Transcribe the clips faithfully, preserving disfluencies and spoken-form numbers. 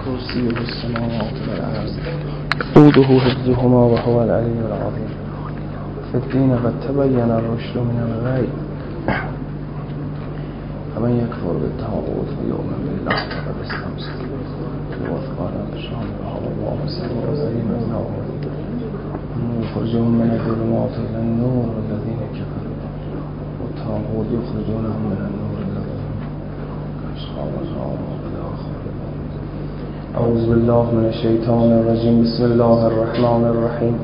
كرسيه السماوات والأرض يؤوده حفظهما وهو العلي العظيم. في الدين قد تبين الرشد من الغي، فمن يكفر بالطاغوت ويؤمن بالله فقد استمسك بالوثق بشرعه والله سميع عليم. يخرجهم من الظلمات إلى النور والذين كفروا والطاغوت يخرجونهم من النور إلى الظلمات أصحاب النار خالدون. أعوذ بالله من الشيطان الرجيم. بسم الله الرحمن الرحيم.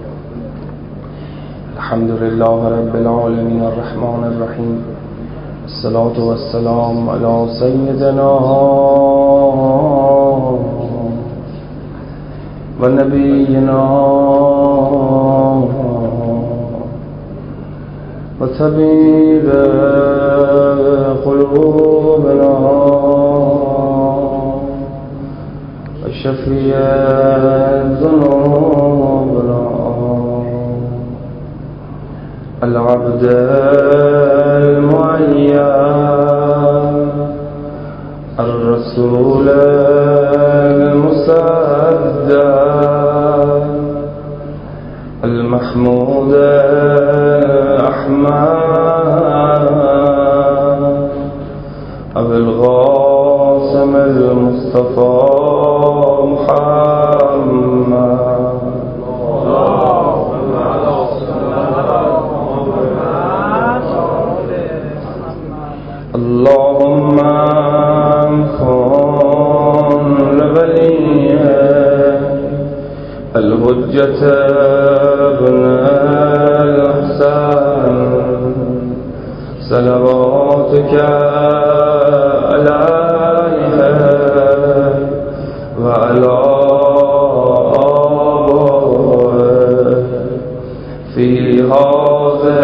الحمد لله رب العالمين الرحمن الرحيم. الصلاة والسلام على سيدنا ونبينا وطبيب قلوبنا وشفيع ذنوبنا العبد المعين الرسول المصدق المحمود الأحمد أبي القاسم المصطفى محمد اللهم كن لوليه الحجة ابن الحسن صلواتك عليه وعلى آبائه في هذه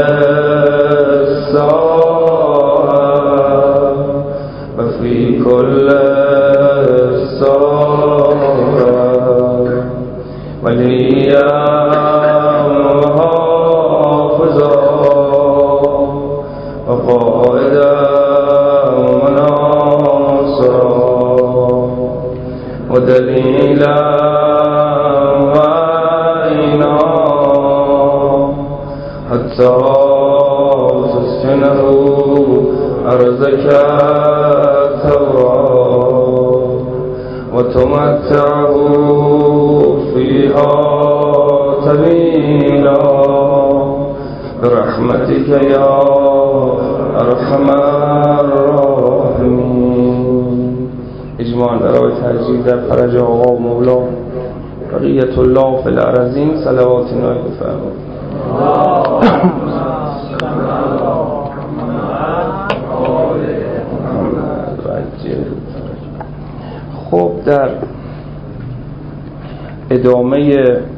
الساعة وفي كل الساعة وليا وحافظا وقائدا وناصرا ودليلا وعينا حتى تسكنه أرضك ثورا وتمتعه فيها طويلا برحمتك يا أرحم الراحمين. اجماعاً برای ترجیح در فرج آقا و مولا بقیت الله فی الارضین صلوات نایی بفرمایید. خب در ادامه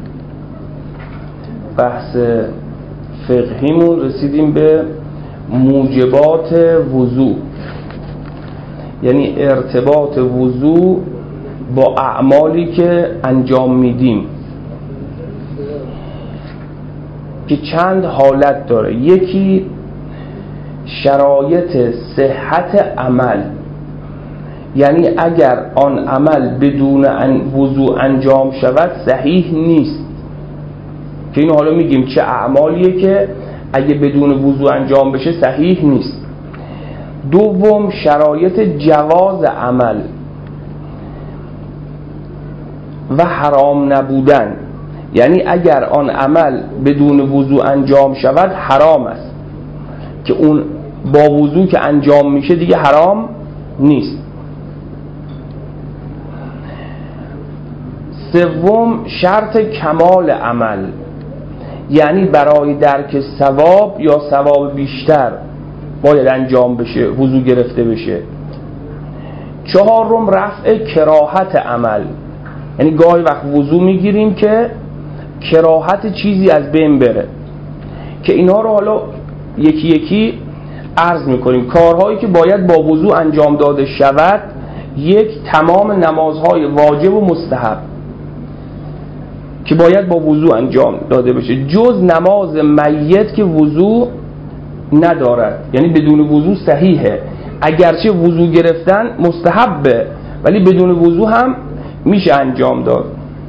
بحث فقهیمون رسیدیم به موجبات وضوء، یعنی ارتباط وضوء با اعمالی که انجام میدیم که چند حالت داره. یکی شرایط صحت عمل، یعنی اگر آن عمل بدون وضوء انجام شود صحیح نیست، که اینو حالا میگیم چه اعمالیه که اگه بدون وضوء انجام بشه صحیح نیست. دوم شرایط جواز عمل و حرام نبودن، یعنی اگر آن عمل بدون وضوء انجام شود حرام است، که اون با وضوء که انجام میشه دیگه حرام نیست. سوم شرط کمال عمل، یعنی برای درک ثواب یا ثواب بیشتر باید انجام بشه، وضو گرفته بشه. چهارم رفع کراهت عمل، یعنی گاهی وقت وضو میگیریم که کراهت چیزی از بین بره، که اینا رو حالا یکی یکی عرض میکنیم. کارهایی که باید با وضو انجام داده شود: یک، تمام نمازهای واجب و مستحب که باید با وضو انجام داده بشه، جز نماز میت که وضو ندارد، یعنی بدون وضو صحیحه، اگرچه وضو گرفتن مستحبه ولی بدون وضو هم میشه انجام داد.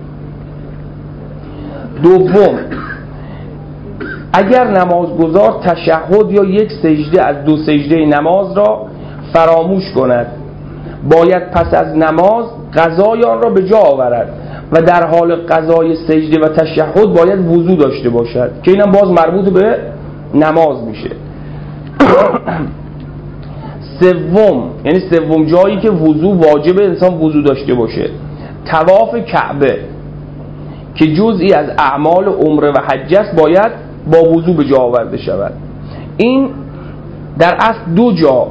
دوم، اگر نمازگزار تشهد یا یک سجده از دو سجده نماز را فراموش کند، باید پس از نماز قضای آن را به جا آورد و در حال قضای سجده و تشهد باید وضو داشته باشد که اینم باز مربوط به نماز میشه. سوم، یعنی سوم جایی که وضو واجب انسان وضو داشته باشه، طواف کعبه که جزئی از اعمال عمره و حج است باید با وضو به جا آورده شود. این در اصل دو جا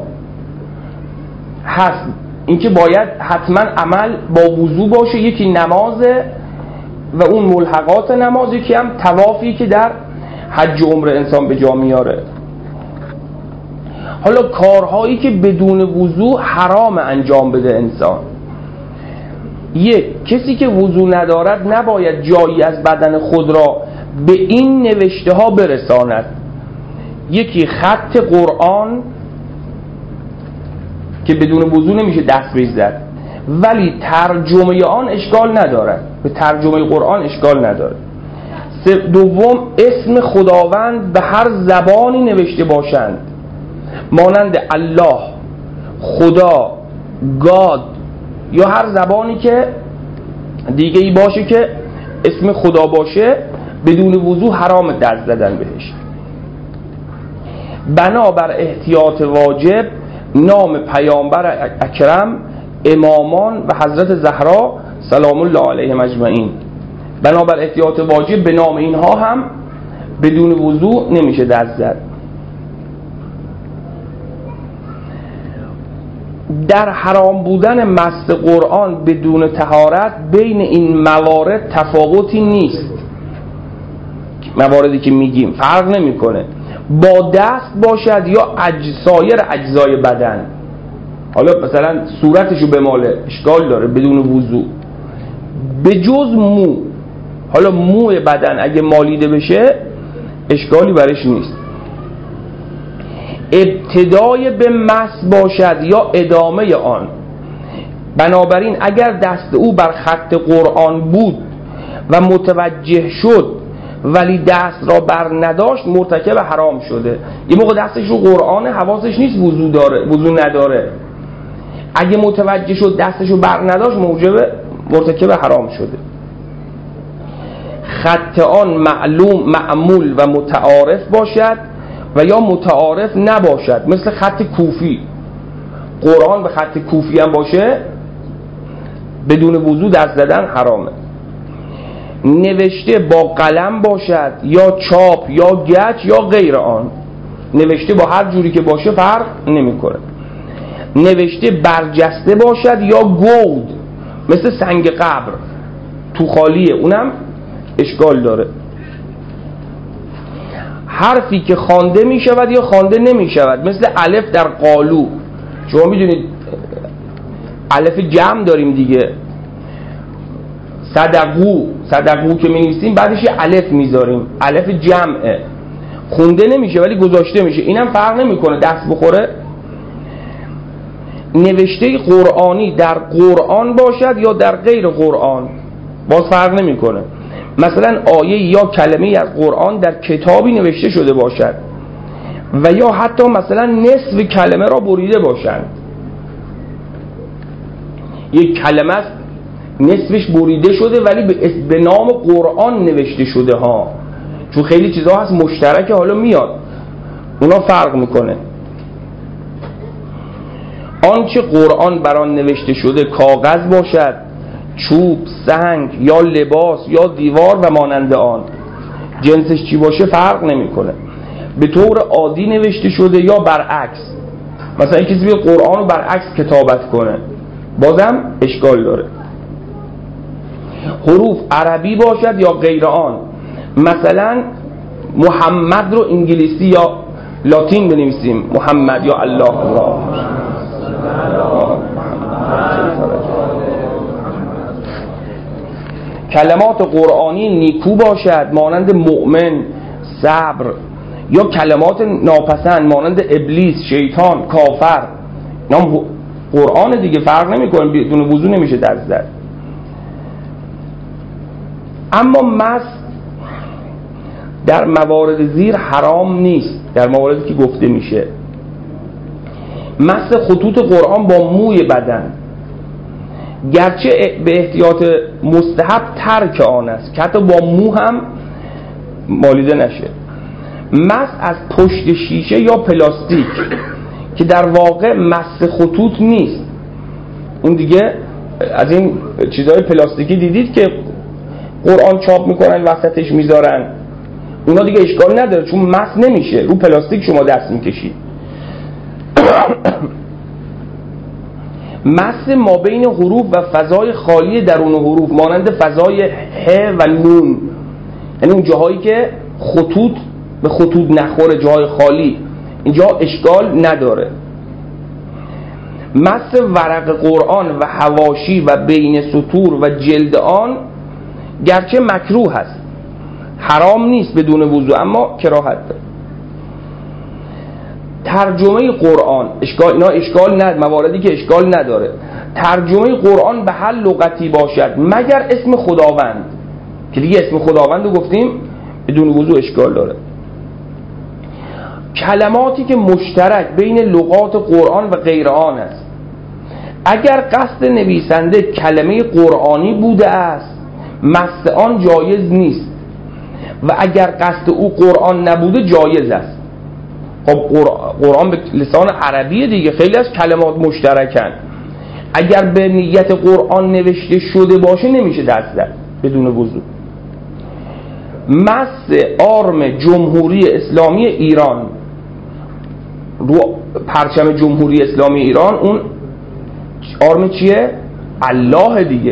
هست، اینکه باید حتما عمل با وضو باشه، یکی نمازه و اون ملحقات نماز، یکی هم طوافی که در حج و عمره انسان به جا میاره. حالا کارهایی که بدون وضو حرام انجام بده انسان، یک، کسی که وضو ندارد نباید جایی از بدن خود را به این نوشته ها برساند. یکی خط قرآن که بدون وضو نمیشه دست بهش زد، ولی ترجمه آن اشکال ندارد، به ترجمه قرآن اشکال نداره. دوم، اسم خداوند به هر زبانی نوشته باشند، مانند الله، خدا، گاد یا هر زبانی که دیگه ای باشه که اسم خدا باشه، بدون وضو حرام دست زدن بهش. بنابر احتیاط واجب نام پیامبر اکرم، امامان و حضرت زهرا سلام الله علیهم اجمعین، بنابر احتیاط واجب به نام اینها هم بدون وضو نمیشه دست زد. در حرام بودن مس قرآن بدون طهارت بین این موارد تفاوتی نیست، مواردی که میگیم فرق نمیکنه، با دست باشد یا اجزایر اجزای بدن. حالا مثلا صورتشو بماله اشکال داره بدون وضو، به جز مو. حالا موی بدن اگه مالیده بشه اشکالی برش نیست. ابتدای به مس باشد یا ادامه آن، بنابراین اگر دست او بر خط قرآن بود و متوجه شد ولی دست را بر نداشت مرتکب حرام شده. یه موقع دستش رو قرآنه حواسش نیست وضو داره وضو نداره، اگه متوجه شد دستش رو بر نداشت موجب مرتکب حرام شده. خط آن معلوم معمول و متعارف باشد و یا متعارف نباشد، مثل خط کوفی. قرآن به خط کوفی هم باشه بدون وضو دست زدن حرامه. نوشته با قلم باشد یا چاپ یا گچ یا غیر آن، نوشته با هر جوری که باشه فرق نمیکنه. نوشته برجسته باشد یا گود، مثل سنگ قبر تو خالیه، اونم اشکال داره. حرفی که خوانده می شود یا خوانده نمی شود، مثل الف در قالو. شما میدونید الف جمع داریم دیگه، صدقو صدقو که می نویسیم بعدش یه الف میذاریم، الف جمعه، خونده نمیشه ولی گذاشته میشه، اینم فرق نمیکنه دست بخوره. نوشته قرآنی در قرآن باشد یا در غیر قرآن باز فرق نمیکنه، مثلا آیه یا کلمه از قرآن در کتابی نوشته شده باشد و یا حتی مثلا نصف کلمه را بریده باشند. یک کلمه است نصفش بریده شده ولی به نام قرآن نوشته شده ها، چون خیلی چیزها هست مشترک حالا میاد اونا فرق میکنه. آنچه قرآن بر آن نوشته شده کاغذ باشد، چوب، سنگ یا لباس یا دیوار و مانند آن، جنسش چی باشه فرق نمیکنه. به طور عادی نوشته شده یا برعکس، مثلا کسی به قرآن رو برعکس کتابت کنه بازم اشکال داره. حروف عربی باشد یا غیر آن، مثلا محمد رو انگلیسی یا لاتین بنویسیم، محمد یا الله الله. کلمات قرآنی نیکو باشد مانند مؤمن، صبر، یا کلمات ناپسند مانند ابلیس، شیطان، کافر. نام قرآن دیگه فرق نمیکنه، بدون وضو نمیشه دست زد. اما مس در موارد زیر حرام نیست. در مواردی که گفته میشه مس خطوط قرآن با موی بدن گرچه به احتیاط مستحب ترک آن است که حتی با مو هم مالیده نشه. مس از پشت شیشه یا پلاستیک که در واقع مس خطوط نیست، اون دیگه از این چیزهای پلاستیکی دیدید که قرآن چاپ میکنن وسطش میذارن، اونا دیگه اشکال نداره چون مس نمیشه، رو پلاستیک شما دست میکشید. مس ما بین حروف و فضای خالی درون حروف مانند فضای ه و نون، یعنی اون جاهایی که خطوط به خطوط نخوره، جاهای خالی، اینجا اشکال نداره. مس ورق قرآن و حواشی و بین سطور و جلد آن گرچه مکروه هست، حرام نیست بدون وضو، اما کراهت داره. ترجمه قرآن اشکال اینا اشکال نداره، مواردی که اشکال نداره. ترجمه قرآن به هر لغتی باشد مگر اسم خداوند، که دیگه اسم خداوند رو گفتیم بدون وضو اشکال داره. کلماتی که مشترک بین لغات قرآن و غیر آن است، اگر قصد نویسنده کلمه قرآنی بوده است مس آن جایز نیست و اگر قصد او قرآن نبوده جایز است. خب قرآن به لسان عربیه دیگه، خیلی از کلمات مشترکن، اگر به نیت قرآن نوشته شده باشه نمیشه دست زد بدون وضو. مس آرم جمهوری اسلامی ایران رو پرچم جمهوری اسلامی ایران، اون آرم چیه؟ الله دیگه.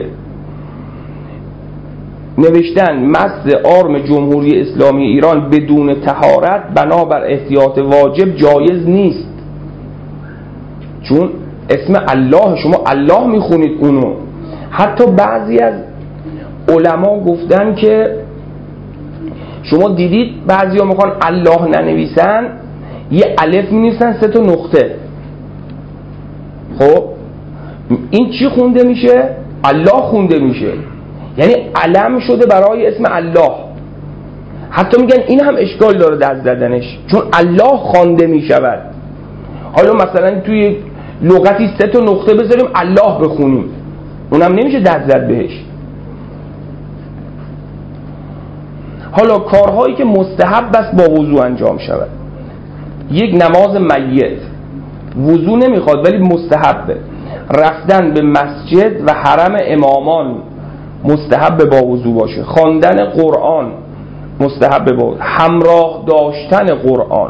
نوشتن مس آرم جمهوری اسلامی ایران بدون طهارت بنابر احتیاط واجب جایز نیست، چون اسم الله، شما الله میخونید اونو. حتی بعضی از علما گفتن که شما دیدید بعضی ها میخوان الله ننویسن، یه الف مینویسن سه تا نقطه. خب این چی خونده میشه؟ الله خونده میشه، یعنی علم شده برای اسم الله. حتی میگن این هم اشکال داره در زدنش، چون الله خوانده میشود. حالا مثلا توی لغتی سه تا نقطه بذاریم الله بخونیم، اونم نمیشه دست زد بهش. حالا کارهایی که مستحب است با وضو انجام شود، یک نماز میت وضو نمیخواد ولی مستحبه. رفتن به مسجد و حرم امامان مستحب با وضو باشه. خواندن قرآن مستحب با وضو. همراه داشتن قرآن.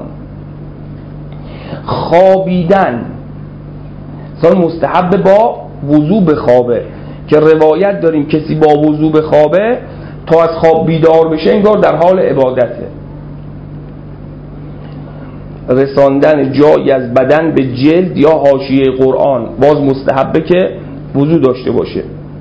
خوابیدن مثلا مستحب با وضو بخوابه، که روایت داریم کسی با وضو بخوابه تا از خواب بیدار بشه انگار در حال عبادته. رساندن جایی از بدن به جلد یا حاشیه قرآن باز مستحبه که وضو داشته باشه.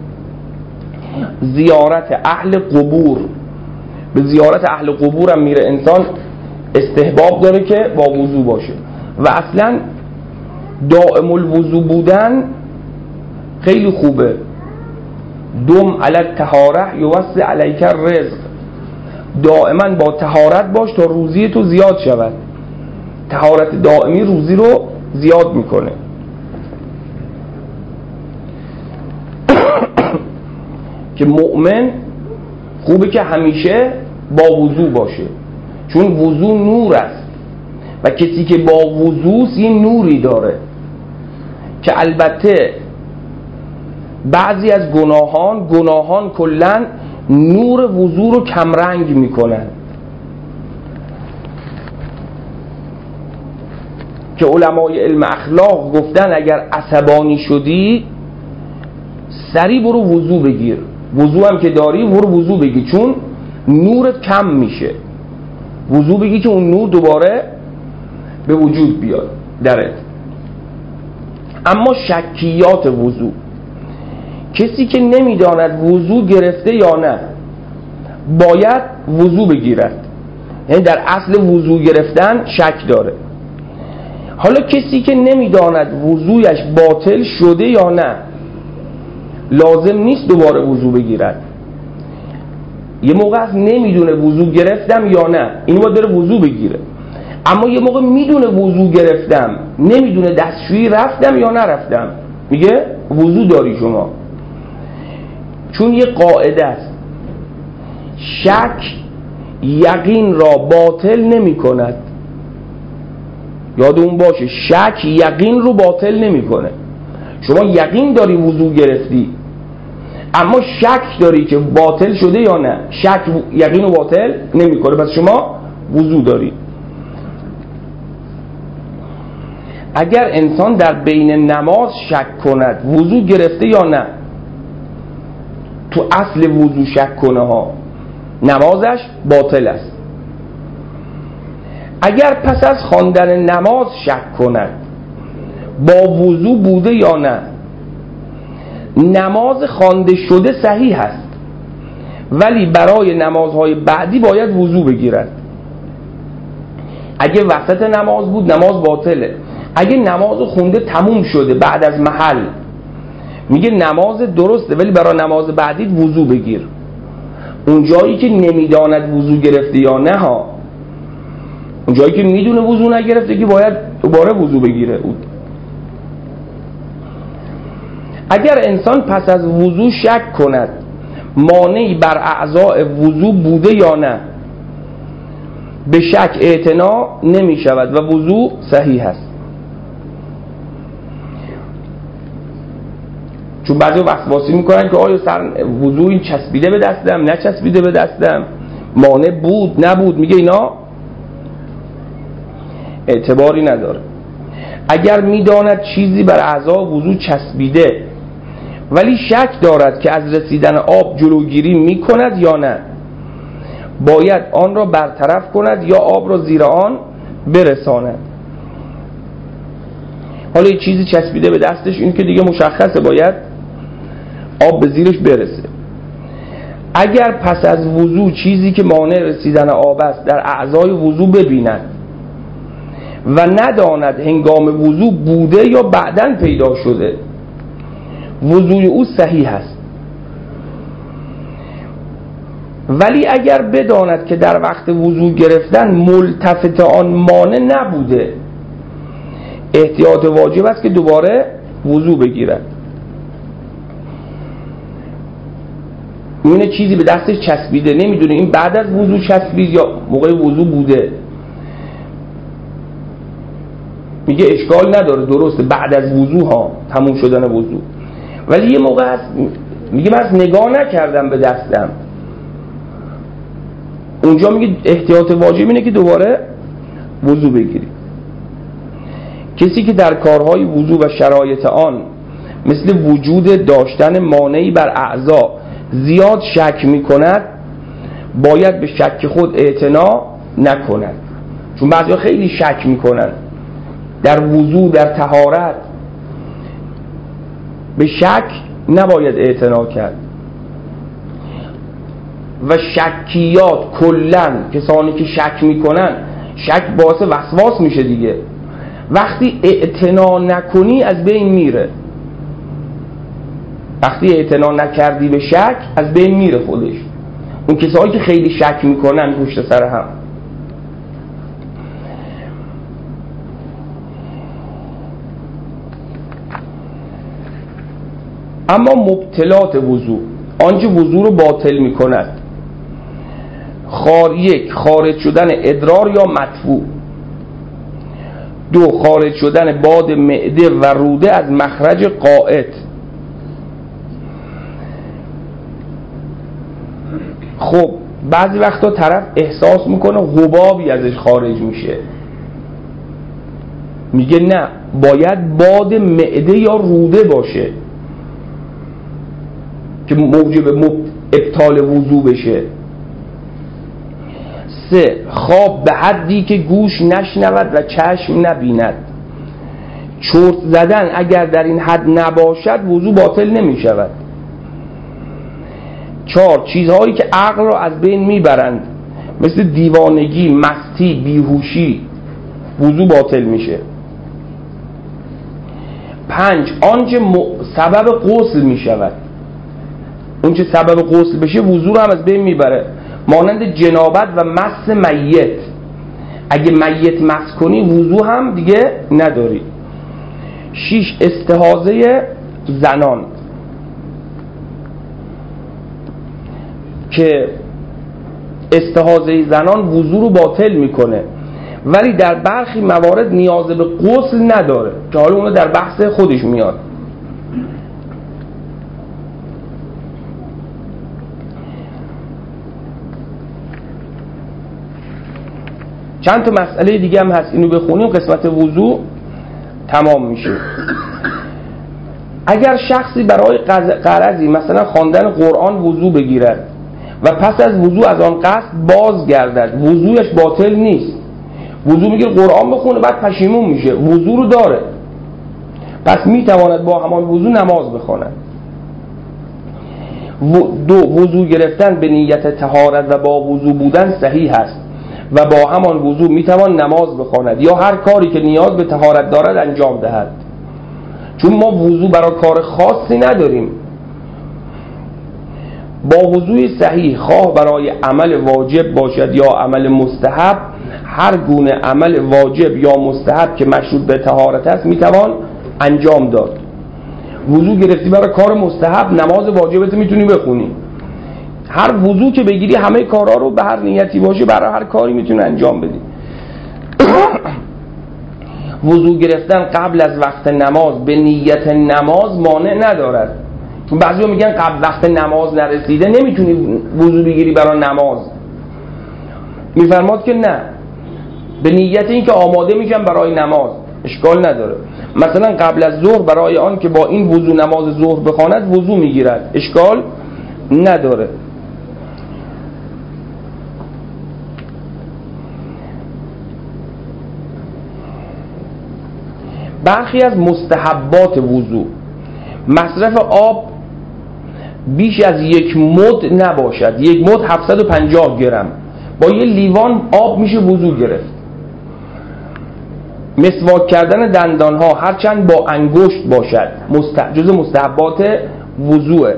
زیارت اهل قبور، به زیارت اهل قبور هم میره انسان، استحباب داره که با وضو باشه. و اصلا دائم الوضو بودن خیلی خوبه. دم علی الطهاره یوسع علیک الرزق، دائما با طهارت باش تا روزی تو زیاد شود. طهارت دائمی روزی رو زیاد میکنه. که مؤمن خوبه که همیشه با وضو باشه، چون وضو نور است و کسی که با وضو یه نوری داره، که البته بعضی از گناهان گناهان کلن نور وضو رو کمرنگ میکنن، که علمای علم اخلاق گفتن اگر عصبانی شدی سری برو وضو بگیر، وضو هم که داری برو وضو بگیر، چون نورت کم میشه. وضو بگی که اون نور دوباره به وجود بیاد درت. اما شکیات وضو، کسی که نمیداند وضو گرفته یا نه باید وضو بگیرد، یعنی در اصل وضو گرفتن شک داره. حالا کسی که نمیداند وضویش باطل شده یا نه لازم نیست دوباره وضو بگیرد. یه موقع از نمیدونه وضو گرفتم یا نه، این باید داره وضو بگیره. اما یه موقع میدونه وضو گرفتم، نمیدونه دستشویی رفتم یا نرفتم، میگه وضو داری شما. چون یه قاعده است، شک یقین را باطل نمی کند. یادمون باشه شک یقین رو باطل نمی کنه. شما یقین داری وضو گرفتی، اما شک داری که باطل شده یا نه. شک یقین رو باطل نمی کنه، پس شما وضو داری. اگر انسان در بین نماز شک کند وضو گرفته یا نه، تو اصل وضو شک کنه ها، نمازش باطل است. اگر پس از خواندن نماز شک کند با وضو بوده یا نه، نماز خوانده شده صحیح است، ولی برای نمازهای بعدی باید وضو بگیرد. اگه وسط نماز بود نماز باطله. اگه نماز خونده تموم شده بعد از محل، میگه نماز درسته ولی برای نماز بعدی وضو بگیر. اون جایی که نمیداند وضو گرفته یا نه ها، اون جایی که میدونه وضو نگرفته که باید دوباره وضو بگیره. اگر انسان پس از وضو شک کند مانعی بر اعضاء وضو بوده یا نه، به شک اعتنا نمی شود و وضو صحیح است. چون بعضی وسواسی میکنن که آیا سر وضو این چسبیده به دستم نچسبیده به دستم، مانع بود نبود، میگه اینا اعتباری نداره. اگر میداند چیزی بر اعضاء وضو چسبیده ولی شک دارد که از رسیدن آب جلوگیری میکند یا نه، باید آن را برطرف کند یا آب را زیر آن برساند. حالا یه چیزی چسبیده به دستش، این که دیگه مشخصه باید آب به زیرش برسه. اگر پس از وضو چیزی که مانع رسیدن آب است در اعضای وضو ببیند و نداند هنگام وضو بوده یا بعداً پیدا شده، وضوی او صحیح است. ولی اگر بداند که در وقت وضو گرفتن ملتفت آن مانع نبوده، احتیاط واجب است که دوباره وضو بگیرد. میونه چیزی به دستش چسبیده، نمیدونه این بعد از وضو چسبید یا موقع وضو بوده، میگه اشکال نداره، درسته بعد از وضو ها، تموم شدن وضو. ولی یه موقع هست میگه من از نگاه نکردم به دستم، اونجا میگه احتیاط واجب اینه که دوباره وضو بگیری. کسی که در کارهای وضو و شرایط آن مثل وجود داشتن مانعی بر اعضا زیاد شک میکند، باید به شک خود اعتنا نکند. چون بعضیا خیلی شک میکنن در وضو، در طهارت. به شک نباید اعتنا کرد. و شکیات کلن، کسانی که شک میکنن، شک باعث وسواس میشه دیگه. وقتی اعتنا نکنی از بین میره. وقتی اعتنا نکردی به شک از بین میره خودش. اون کسایی که خیلی شک میکنن پشت سر هم. اما مبطلات وضو، آنچه وضو رو باطل میکند: خار یک خارج شدن ادرار یا مدفوع. دو خارج شدن باد معده و روده از مخرج قائط. خب بعضی وقتا طرف احساس میکنه حبابی ازش خارج میشه، میگه نه، باید باد معده یا روده باشه که موجب ابطال وضو بشه. سه خواب به حدی که گوش نشنود و چشم نبیند. چرت زدن اگر در این حد نباشد وضو باطل نمی شود. چهار چیزهایی که عقل را از بین میبرند مثل دیوانگی، مستی، بیهوشی، وضو باطل میشه. پنج آنچه سبب غسل میشود. اون چه سبب غسل بشه وضو رو هم از بین میبره، مانند جنابت و مس میت. اگه میت مس کنی وضو هم دیگه نداری. شیش، استحاضه زنان که استحاضه زنان وضو رو باطل میکنه، ولی در برخی موارد نیاز به غسل نداره که حالا اونو در بحث خودش میاد. چند تا مسئله دیگه هم هست، اینو بخونیم قسمت وضو تمام میشه. اگر شخصی برای غرضی مثلا خواندن قرآن وضو بگیرد و پس از وضو از آن قصد بازگردد، وضویش باطل نیست. وضو میگیره قرآن بخونه بعد پشیمون میشه، وضو رو داره، پس میتواند با همان وضو نماز بخواند. دو، وضو گرفتن به نیت طهارت و با وضو بودن صحیح است و با همان وضو میتوان نماز بخواند یا هر کاری که نیاز به طهارت دارد انجام دهد. چون ما وضو برای کار خاصی نداریم. با وضوی صحیح خواه برای عمل واجب باشد یا عمل مستحب، هر گونه عمل واجب یا مستحب که مشروط به طهارت است میتوان انجام داد. وضو گرفتی برای کار مستحب، نماز واجبت میتونی بخونی. هر وضو که بگیری همه کارا رو به هر نیتی باشه برای هر کاری میتونی انجام بدی. وضو گرفتن قبل از وقت نماز به نیت نماز مانع ندارد. چون بعضیا میگن قبل وقت نماز نرسیده نمیتونی وضو بگیری برای نماز. میفرماد که نه، به نیت این که آماده میشن برای نماز اشکال نداره. مثلا قبل از ظهر برای آن که با این وضو نماز ظهر بخواند وضو میگیرد، اشکال نداره. برخی از مستحبات وضو: مصرف آب بیش از یک مد نباشد. یک مد هفتصد و پنجاه گرم، با یه لیوان آب میشه وضو گرفت. مسواک کردن دندان ها هرچند با انگشت باشد مست... جز مستحبات وضوء.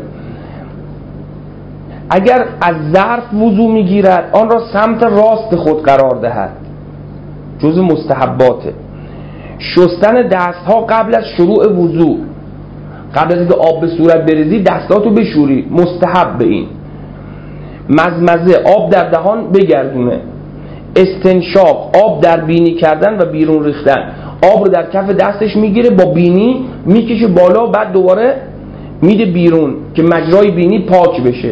اگر از ظرف وضو میگیرد آن را سمت راست خود قرار دهد، جز مستحباته. شستن دست ها قبل از شروع وضو، قبل از اینکه آب به صورت بریزی دستاتو بشوری، مستحب به این. مزمزه، آب در دهان بگردونه. استنشاق، آب در بینی کردن و بیرون ریختن. آب رو در کف دستش میگیره با بینی میکشه بالا، بعد دوباره میده بیرون که مجرای بینی پاک بشه.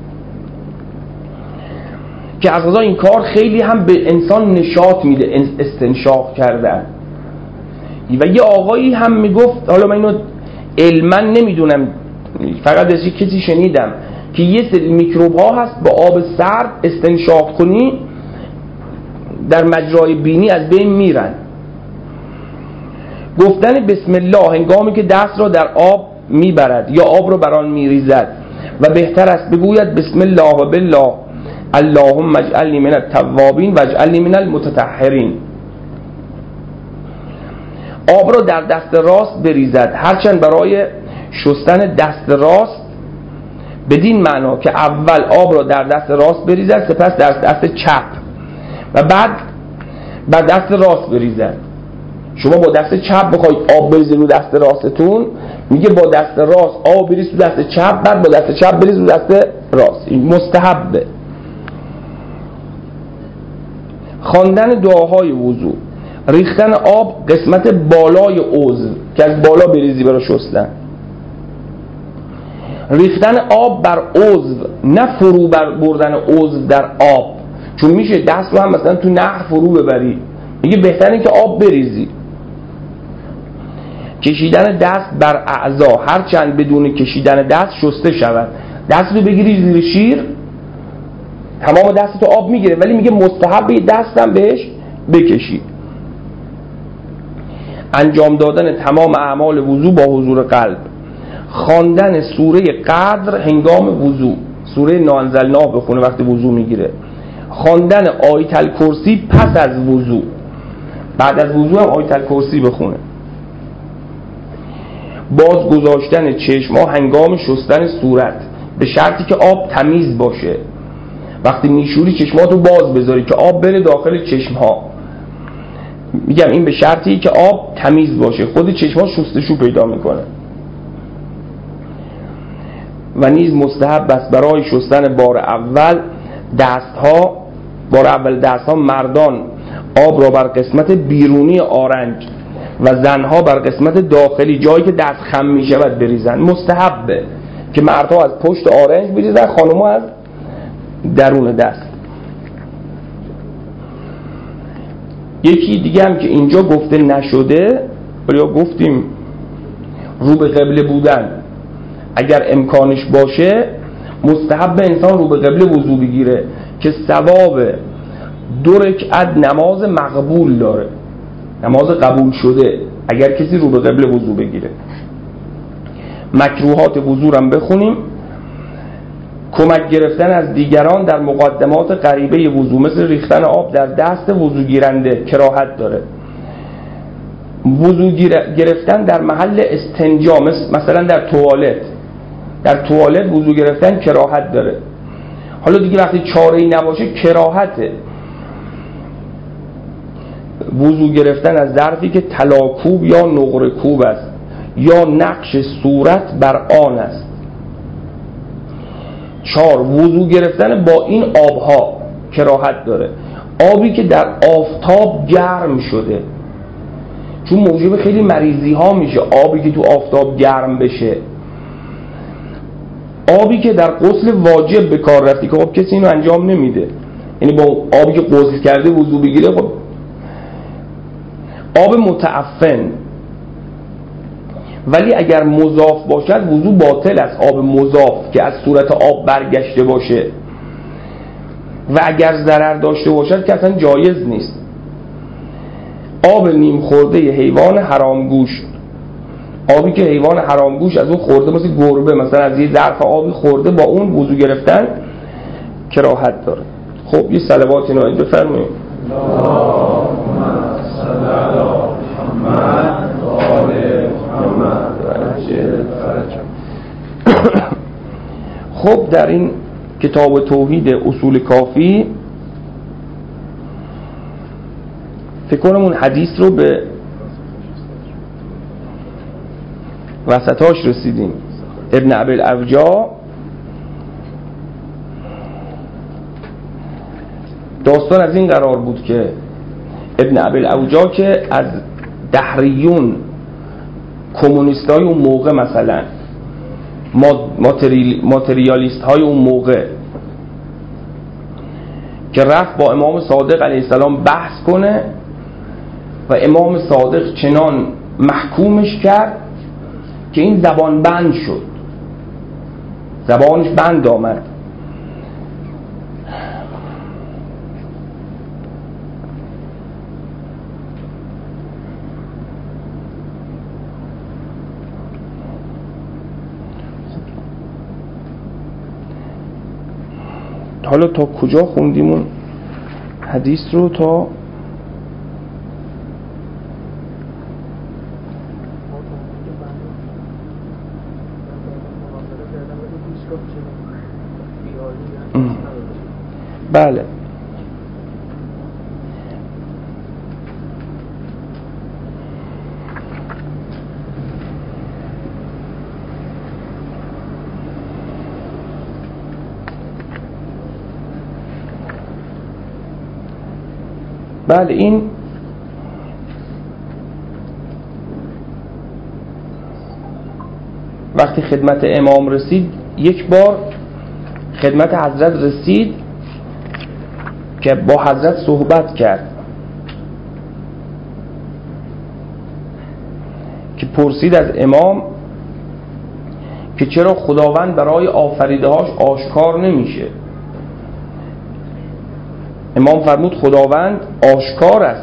که از غذا این کار خیلی هم به انسان نشاط میده، استنشاق کردن. و یه آقایی هم میگفت، حالا من اینو علما نمیدونم، فقط از یک کسی شنیدم که یه سری میکروب ها هست با آب سرد استنشاق کنی در مجرای بینی از بین میرن. گفتن بسم الله هنگامی که دست را در آب میبرد یا آب را بر آن میریزد و بهتر است بگوید بسم الله و بالله اللهم اجعلنی من التوابین و اجعلنی من المتطهرین. آب را در دست راست بریزد، هرچند برای شستن دست راست بدین معنا که اول آب را در دست راست بریزد سپس در دست چپ و بعد بعد دست راست بریزد. شما با دست چپ بخواید آب بریزید رو دست راستتون، میگه با دست راست آب بریز رو دست چپ، بعد با دست چپ بریز رو دست راست. این مستحبه. خواندن دعاهای وضو: ریختن آب قسمت بالای عضو که از بالا بریزی برای شستن. ریختن آب بر عضو، نه فرو بر بردن عضو در آب، چون میشه دست رو هم مثلا تو نهر فرو ببری. میگه بهتره که آب بریزی. کشیدن دست بر اعضا، هرچند بدون کشیدن دست شسته شود. دست رو بگیری زیر شیر تمام دست تو آب میگیره، ولی میگه مستحب دستم بهش بکشی. انجام دادن تمام اعمال وضو با حضور قلب. خواندن سوره قدر هنگام وضو، سوره نازلنا بخونه وقتی وضو میگیره. خواندن آیت الکرسی پس از وضو، بعد از وضو هم آیت الکرسی بخونه. باز گذاشتن چشما هنگام شستن صورت، به شرطی که آب تمیز باشه. وقتی میشوری چشماتو باز بذاری که آب بره داخل چشمها. میگم این به شرطی که آب تمیز باشه، خود چشمها شستشو پیدا میکنه. و نیز مستحب است برای شستن بار اول دستها بار اول دستها مردان آب را بر قسمت بیرونی آرنج و زنها بر قسمت داخلی جایی که دست خم میشود بریزن. مستحبه که مردها از پشت آرنج بریزن، خانم‌ها از درون دست. یکی دیگه هم که اینجا گفته نشده ولی گفتیم رو به قبله بودن اگر امکانش باشه مستحب انسان رو به قبله وضو بگیره که ثواب دو رکعت نماز مقبول داره، نماز قبول شده اگر کسی رو به قبله وضو بگیره. مکروهات وضو هم بخونیم. کمک گرفتن از دیگران در مقدمات غریبه وضو مثل ریختن آب در دست وضو گیرنده کراهت داره. وضو گرفتن در محل استنجا مثلا در توالت در توالت وضو گرفتن کراهت داره. حالا دیگه وقتی چاره‌ای نباشه کراهته. وضو گرفتن از ظرفی که طلاکوب یا نقره کوب است یا نقش صورت بر آن است. چهار، وضو گرفتن با این آبها کراهت داره. آبی که در آفتاب گرم شده، چون موجب خیلی مریضی ها میشه آبی که تو آفتاب گرم بشه. آبی که در غسل واجب به کار رفتی که خب کسی اینو انجام نمیده، یعنی با آبی که غسل کرده وضو بگیره. خب آب متعفن، ولی اگر مضاف باشد وضو باطل است. آب مضاف که از صورت آب برگشته باشه و اگر ضرر داشته باشد که اصلا جایز نیست. آب نیم خورده حیوان حرامگوش، آبی که حیوان حرامگوش از اون خورده مثل گربه مثلا از یه ظرف آبی خورده با اون وضو گرفتن کراهت داره. خب یه صلوات اینو اینجا بفرمایید. خب در این کتاب توحید اصول کافی فکر کنم اون حدیث رو به وسطاش رسیدیم. ابن ابی الاوجاع داستان از این قرار بود که ابن ابی الاوجاع که از دهریون کمونیستای اون موقع مثلا ماتریالیست های اون موقع که رفت با امام صادق علیه السلام بحث کنه و امام صادق چنان محکومش کرد که این زبان بند شد، زبانش بند آمد. حالا تا کجا خوندیم اون حدیث رو؟ تا بله بله این وقتی خدمت امام رسید، یک بار خدمت حضرت رسید که با حضرت صحبت کرد که پرسید از امام که چرا خداوند برای آفریدهاش آشکار نمیشه. امام فرمود خداوند آشکار است.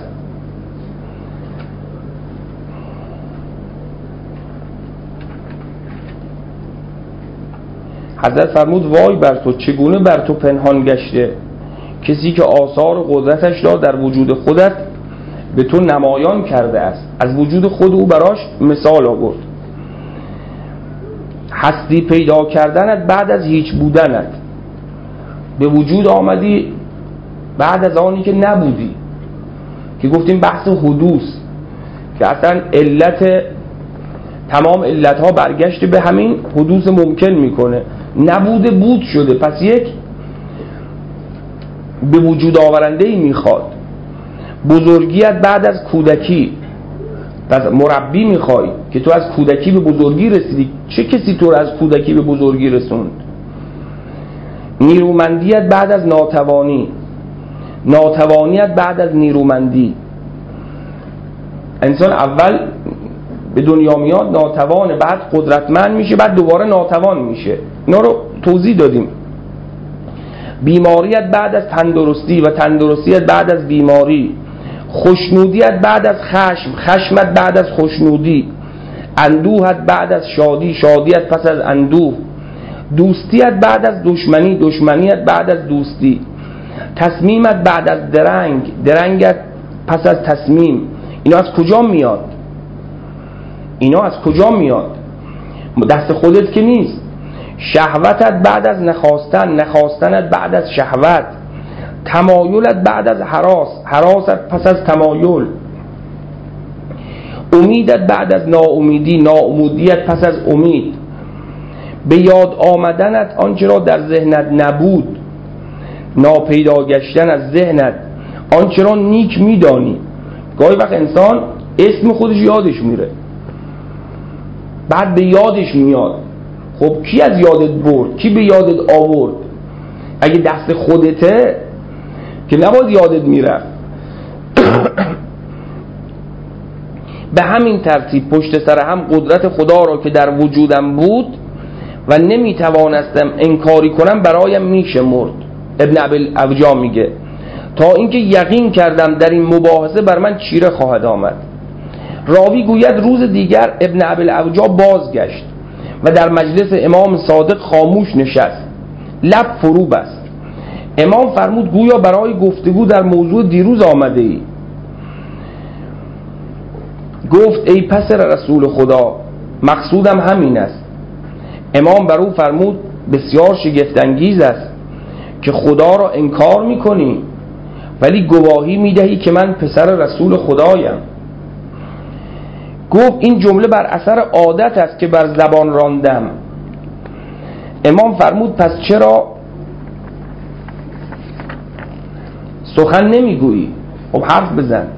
حضرت فرمود وای بر تو، چگونه بر تو پنهان گشته کسی که آثار قدرتش را در وجود خودت به تو نمایان کرده است. از وجود خود او براش مثال آورد. هستی پیدا کردنت بعد از هیچ بودنت. به وجود آمدی بعد از آنی که نبودی، که گفتیم بحث حدوث که اصلا علت تمام علت ها برگشت به همین حدوث ممکن میکنه. نبوده بود شده، پس یک به وجود آورنده ای میخواد. بزرگیت بعد از کودکی، پس مربی میخوای که تو از کودکی به بزرگی رسیدی. چه کسی تو از کودکی به بزرگی رسوند؟ نیرومندیت بعد از ناتوانی، ناتوانیت بعد از نیرومندی. انسان اول به دنیا میاد ناتوانه، بعد قدرتمند میشه، بعد دوباره ناتوان میشه. اینا رو توضیح دادیم. بیماریت بعد از تندرستی و تندرستیت بعد از بیماری. خوشنودیت بعد از خشم، خشمت بعد از خوشنودی. اندوهت بعد از شادی، شادیت پس از اندوه. دوستیت بعد از دشمنی، دشمنیت بعد از دوستی. تصمیمت بعد از درنگ، درنگت پس از تصمیم. اینا از کجا میاد؟ اینا از کجا میاد؟ دست خودت که نیست. شهوتت بعد از نخواستن، نخواستنت بعد از شهوت. تمایلت بعد از هراس، هراست پس از تمایل. امیدت بعد از ناامیدی، ناامیدیت پس از امید. به یاد آمدنت آنچه را در ذهنت نبود، ناپیدا گشتن از ذهنت آنچه را نیک میدانی. گاهی وقت انسان اسم خودش یادش میره، بعد به یادش میاد. خب کی از یادت برد؟ کی به یادت آورد؟ اگه دست خودته که نباید یادت میرفت. به همین ترتیب پشت سر هم قدرت خدا را که در وجودم بود و نمیتوانستم انکاری کنم برایم میشه مرد. ابن ابی‌الاوجاع میگه تا اینکه یقین کردم در این مباحثه بر من چیره خواهد آمد. راوی گوید روز دیگر ابن ابی‌الاوجاع بازگشت و در مجلس امام صادق خاموش نشست، لب فرو بست. امام فرمود گویا برای گفتگو در موضوع دیروز آمده ای. گفت ای پسر رسول خدا، مقصودم همین است. امام بر او فرمود بسیار شگفت‌انگیز است که خدا را انکار میکنی ولی گواهی میدهی که من پسر رسول خدایم. گفت این جمله بر اثر عادت است که بر زبان راندم. امام فرمود پس چرا سخن نمیگویی؟ خب حرف بزن.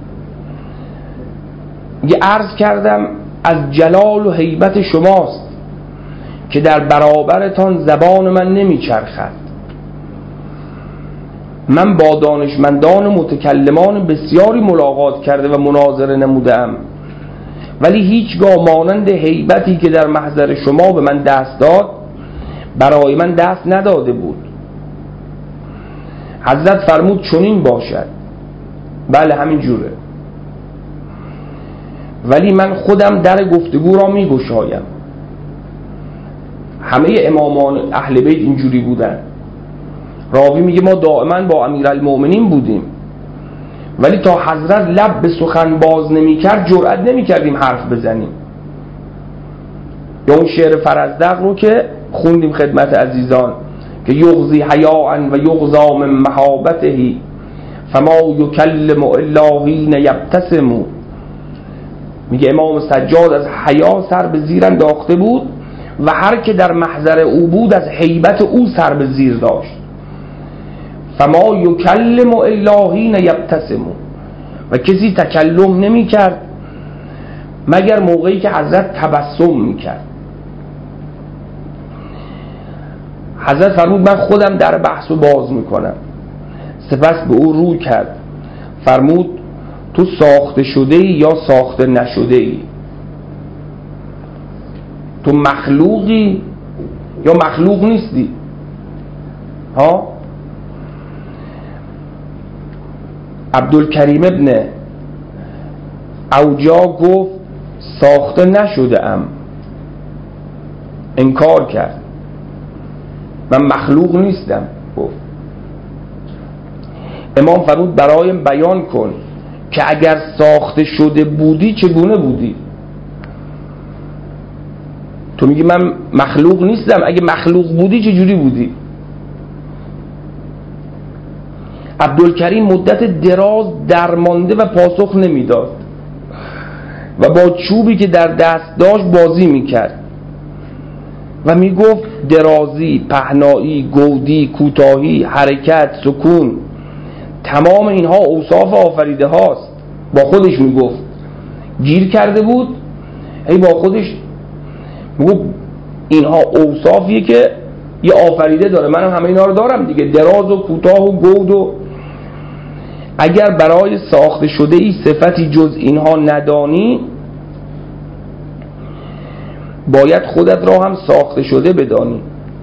یه عرض کردم از جلال و هیبت شماست که در برابرتان زبان من نمیچرخد. من با دانشمندان و متکلمان بسیاری ملاقات کرده و مناظره نمودم، ولی هیچگاه مانند هیبتی که در محضر شما به من دست داد برای من دست نداده بود. حضرت فرمود چنین باشد. بله همین جوره، ولی من خودم در گفتگو را می گشایم. همه امامان اهل بیت اینجوری بودن. راوی میگه ما دائما با امیرالمؤمنین بودیم، ولی تا حضرت لب به سخن باز نمی کرد جرأت نمی کردیم حرف بزنیم. یا اون شعر فرزدق رو که خوندیم خدمت عزیزان که یغزی حیاء و یغزا من محابته فما یکلم الا حین یبتسم. میگه امام سجاد از حیا سر به زیر انداخته بود و هر که در محضر او بود از هیبت او سر به زیر داشت. فما یکلم الا حین یبتسم، و کسی تکلم نمی کرد مگر موقعی که حضرت تبسم می کرد. حضرت فرمود من خودم در بحث رو باز می کنم. سپس به او رو کرد فرمود تو ساخته شده ای یا ساخته نشده ای؟ تو مخلوقی یا مخلوق نیستی؟ ها؟ عبدالکریم ابن اوجاع گفت ساخته نشده ام، انکار کرد، من مخلوق نیستم. گفت امام فرمود برایم بیان کن که اگر ساخته شده بودی چگونه بودی؟ تو میگی من مخلوق نیستم، اگه مخلوق بودی چه جوری بودی؟ عبدالکریم مدت دراز درمانده و پاسخ نمیداد و با چوبی که در دست داشت بازی میکرد و میگفت درازی، پهنایی، گودی، کوتاهی، حرکت، سکون، تمام اینها اوصاف آفریده هاست. با خودش میگفت، گیر کرده بود، ای با خودش میگفت اینها اوصافیه که یه آفریده داره، منم همه اینا رو دارم دیگه، دراز و کوتاه و گود. و اگر برای ساخته شده ای صفتی جز اینها ندانی، باید خودت را هم ساخته شده بدانی،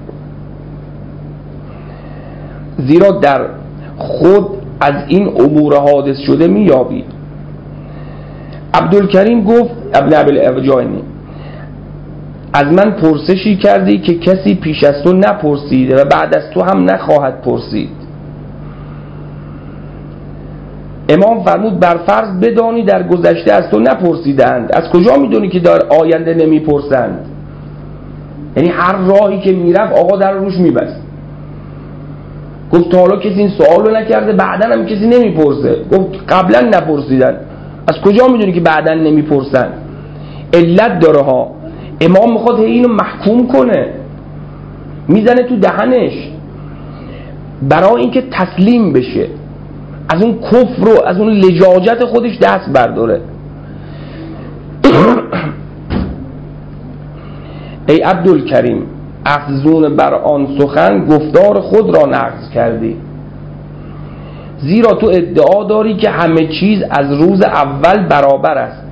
زیرا در خود از این امور حادث شده میابی. عبدالکریم گفت، ابن ابوالجاینی، از من پرسشی کردی که کسی پیش از تو نپرسیده و بعد از تو هم نخواهد پرسید. امام فرمود بر فرض بدانی در گذشته از تو نپرسیدند، از کجا میدونی که در آینده نمیپرسند؟ یعنی هر راهی که میرفت آقا در روش میبست. گفت تا حالا کسی این سوالو نکرده، بعدن هم کسی نمیپرسه. گفت قبلا نپرسیدن، از کجا میدونی که بعدن نمیپرسن؟ علت داره ها. امام میخواد اینو محکوم کنه، میزنه تو دهنش برای اینکه تسلیم بشه، از اون کفر و از اون لجاجت خودش دست برداره. ای عبدالکریم، افزون بر آن سخن گفتار خود را نقض کردی، زیرا تو ادعا داری که همه چیز از روز اول برابر است.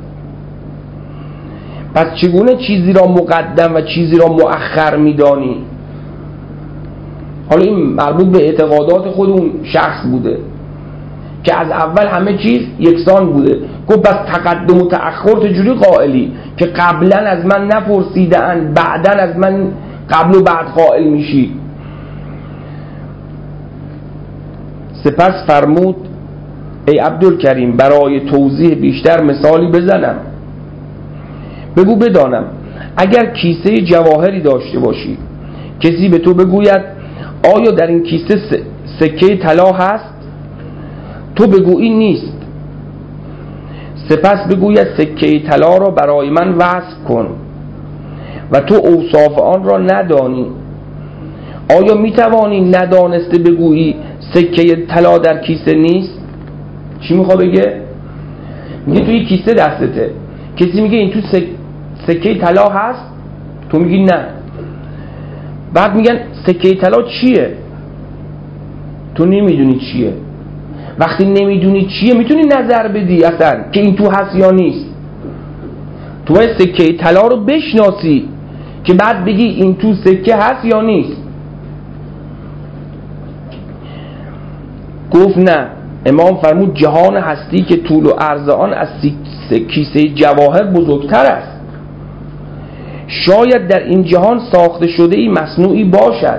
پس چگونه چیزی را مقدم و چیزی را مؤخر میدانی؟ حالا این مربوط به اعتقادات خود اون شخص بوده که از اول همه چیز یکسان بوده. گفت پس تقدم و تأخر چجوری قائلی که قبلا از من نپرسیدن، بعدا از من قبل و بعد قائل میشی؟ سپس فرمود ای عبدالکریم، برای توضیح بیشتر مثالی بزنم. بگو بدانم اگر کیسه جواهری داشته باشی، کسی به تو بگوید آیا در این کیسه سکه طلا هست؟ تو بگویی نیست. سپس بگوید سکه طلا را برای من وصف کن و تو اوصاف آن را ندانی. آیا میتوانی ندانسته بگویی سکه طلا در کیسه نیست؟ چی میخوا بگه؟ میگه توی کیسه دستته، کسی میگه این تو سک... سکه طلا هست، تو میگی نه. بعد میگن سکه طلا چیه؟ تو نمیدونی چیه. وقتی نمیدونی چیه میتونی نظر بدی اصلا که این تو هست یا نیست؟ تو باید سکه طلا رو بشناسی که بعد بگی این تو سکه هست یا نیست. گفت نه. امام فرمود جهان هستی که طول و عرض آن از کیسه جواهر بزرگتر است. شاید در این جهان ساخته شده ای مصنوعی باشد،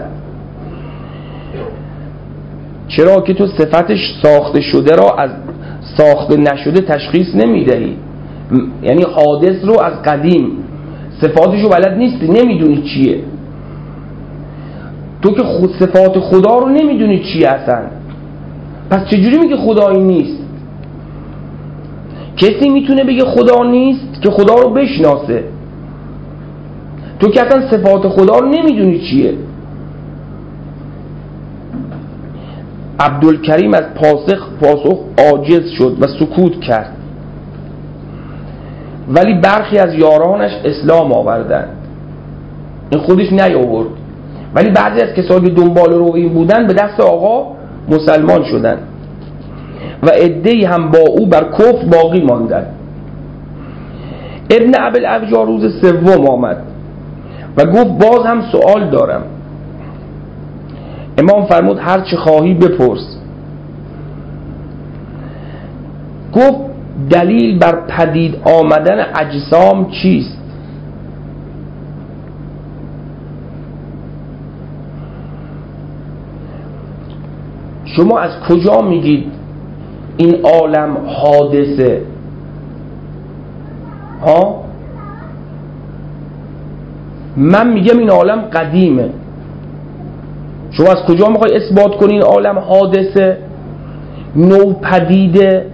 چرا که تو صفتش ساخته شده را از ساخته نشده تشخیص نمیدهی. یعنی حادث رو از قدیم صفاتشو بلد نیستی، نمیدونی چیه. تو که خود صفات خدا رو نمیدونی چیه اصلا، پس چجوری میگه خدایی نیست؟ کسی میتونه بگه خدا نیست که خدا رو بشناسه. تو که اصلا صفات خدا رو نمیدونی چیه. عبدالکریم از پاسخ پاسخ عاجز شد و سکوت کرد، ولی برخی از یارانش اسلام آوردند. این خودش نیاورد، ولی بعضی از کسانی که دنبال رو این بودن به دست آقا مسلمان شدند و عده‌ای هم با او بر کفر باقی ماندند. ابن ابوالعوجاج روز سوم آمد و گفت باز هم سوال دارم. امام فرمود هر چه خواهی بپرس. گفت دلیل بر پدید آمدن اجسام چیست؟ شما از کجا میگید این عالم حادثه؟ ها؟ من میگم این عالم قدیمه. شما از کجا میخوای اثبات کنی این عالم حادثه، نوپدیده؟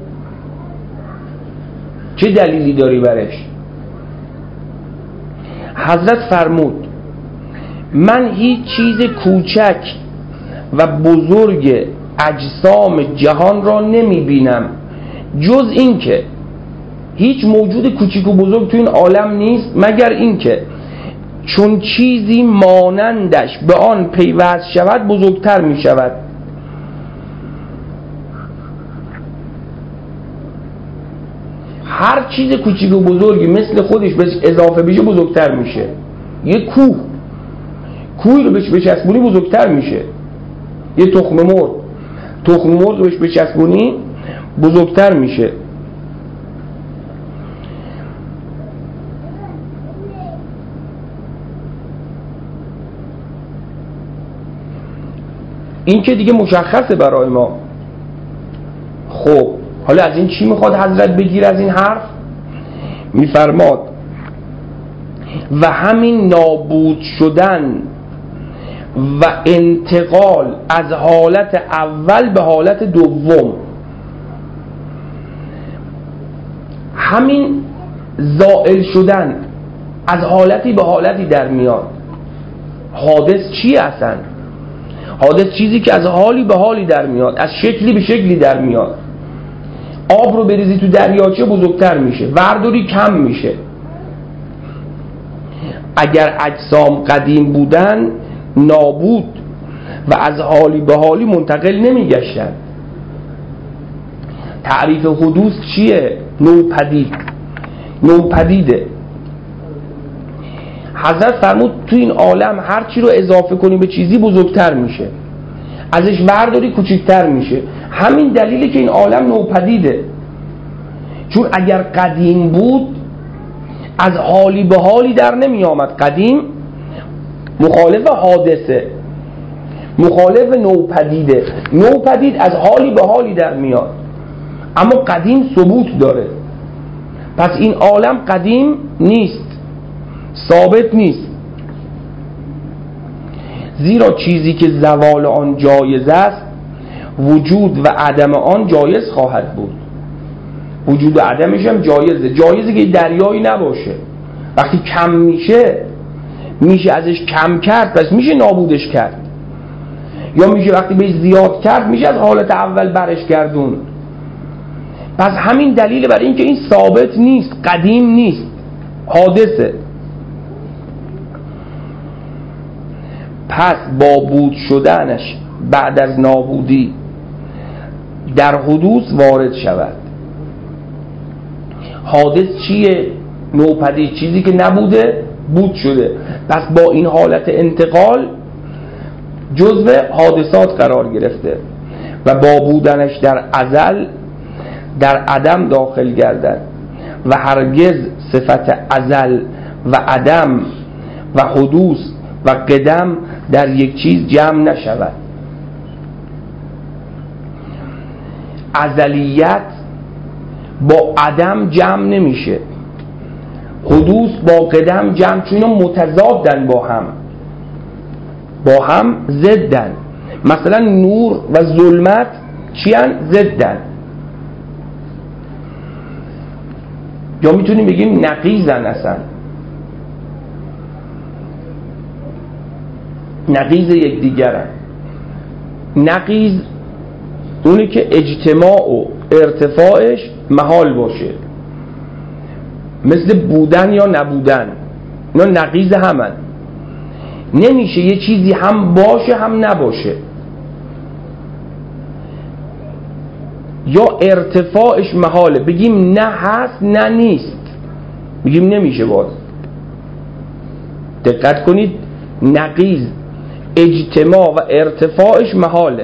چه دلیلی داری برش؟ حضرت فرمود من هیچ چیز کوچک و بزرگ اجسام جهان را نمی بینم جز این که هیچ موجود کوچک و بزرگ تو این عالم نیست مگر این که چون چیزی مانندش به آن پیوست شود بزرگتر می شود. هر چیز کوچک و بزرگی مثل خودش بهش اضافه بشه بزرگتر میشه. یه کوه کوهی رو بهش بچسبونی بزرگتر میشه. یه تخم مرغ تخم مرغ رو بهش بچسبونی بزرگتر میشه. این که دیگه مشخصه برای ما. خب حالا از این چی میخواد حضرت بگیر از این حرف؟ میفرماد و همین نابود شدن و انتقال از حالت اول به حالت دوم، همین زائل شدن از حالتی به حالتی در میاد. حادث چیه اصلا؟ حادث چیزی که از حالی به حالی در میاد، از شکلی به شکلی در میاد. آب رو بریزی تو دریاچه بزرگتر میشه، ورداری کم میشه. اگر اجسام قدیم بودن نابود و از حالی به حالی منتقل نمیگشتن. تعریف حدوث چیه؟ نوپدید نوپدیده. حضرت فرمود تو این عالم هر چی رو اضافه کنی به چیزی بزرگتر میشه، ازش برداری کوچکتر میشه. همین دلیلی که این عالم نوپدیده. چون اگر قدیم بود از حالی به حالی در نمی آمد. قدیم مخالف حادثه، مخالف نوپدیده. نوپدید از حالی به حالی در میاد، اما قدیم ثبوت داره. پس این عالم قدیم نیست، ثابت نیست. زیرا چیزی که زوال آن جایز است وجود و عدم آن جایز خواهد بود. وجود و عدمش هم جایزه. جایزه که دریایی نباشه. وقتی کم میشه میشه ازش کم کرد، پس میشه نابودش کرد. یا میشه وقتی بهش زیاد کرد میشه از حالت اول برش گردون. پس همین دلیل برای این که این ثابت نیست، قدیم نیست، حادثه. پس با بود شدنش بعد از نابودی در حدوث وارد شود. حادث چیه؟ نوپدید، چیزی که نبوده بود شده. پس با این حالت انتقال جزو حادثات قرار گرفته و با بودنش در ازل در عدم داخل گردد و هرگز صفت ازل و عدم و حدوث و قدم در یک چیز جمع نشود. ازلیت با عدم جمع نمیشه، حدوث با قدم جمع، چون اینا متضادن، با هم با هم ضدن. مثلا نور و ظلمت چیان؟ ضدن. یا میتونیم بگیم نقیضن، اصلا نقیض یکدیگرن. نقیض اونی که اجتماع و ارتفاعش محال باشه، مثل بودن یا نبودن. اینا نقیض همن. نمیشه یه چیزی هم باشه هم نباشه. یا ارتفاعش محاله، بگیم نه هست نه نیست، بگیم نمیشه. باز دقت کنید، نقیض اجتماع و ارتفاعش محاله.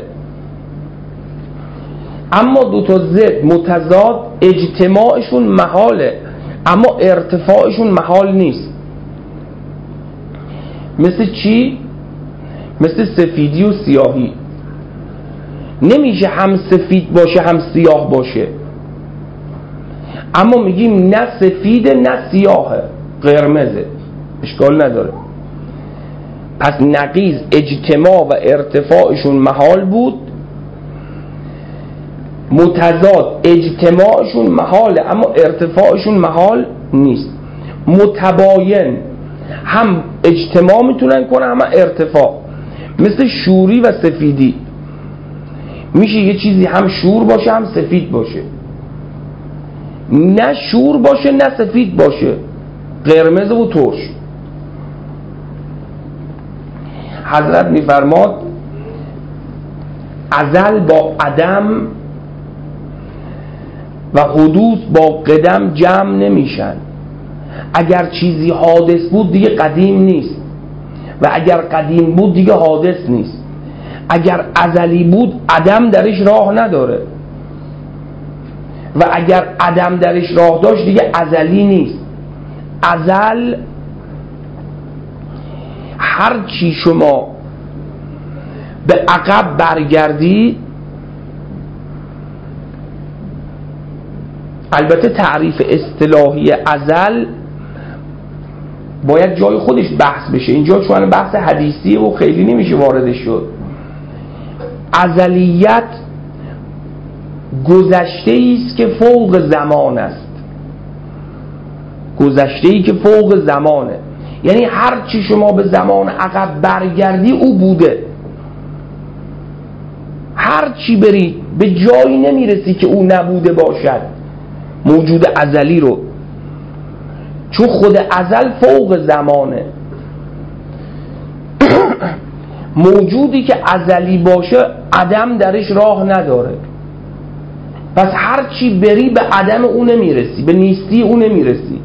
اما دو تا ضد متضاد اجتماعشون محاله اما ارتفاعشون محال نیست. مثل چی؟ مثل سفیدی و سیاهی. نمیشه هم سفید باشه هم سیاه باشه، اما میگیم نه سفیده نه سیاهه، قرمزه، اشکال نداره. پس نقیض اجتماع و ارتفاعشون محال بود، متضاد اجتماعشون محاله اما ارتفاعشون محال نیست. متباین هم اجتماع میتونن کنن هم ارتفاع، مثل شوری و سفیدی. میشه یه چیزی هم شور باشه هم سفید باشه، نه شور باشه نه سفید باشه، قرمز و ترش. حضرت میفرماد ازل با عدم و حدوث با قدم جمع نمیشن. اگر چیزی حادث بود دیگه قدیم نیست و اگر قدیم بود دیگه حادث نیست. اگر ازلی بود عدم درش راه نداره و اگر عدم درش راه داشت دیگه ازلی نیست. ازل هر چی شما به عقب برگردی، البته تعریف اصطلاحی ازل باید جای خودش بحث بشه، اینجا چون بحث حدیثیه و خیلی نمیشه واردش شد. ازلیت گذشته‌ای است که فوق زمان است، گذشته‌ای که فوق زمانه، یعنی هر چی شما به زمان عقب برگردی او بوده. هر چی بری به جایی نمیرسی که او نبوده باشد موجود ازلی رو، چون خود ازل فوق زمانه. موجودی که ازلی باشه عدم درش راه نداره، پس هر چی بری به عدم او نمیرسی، به نیستی او نمیرسی.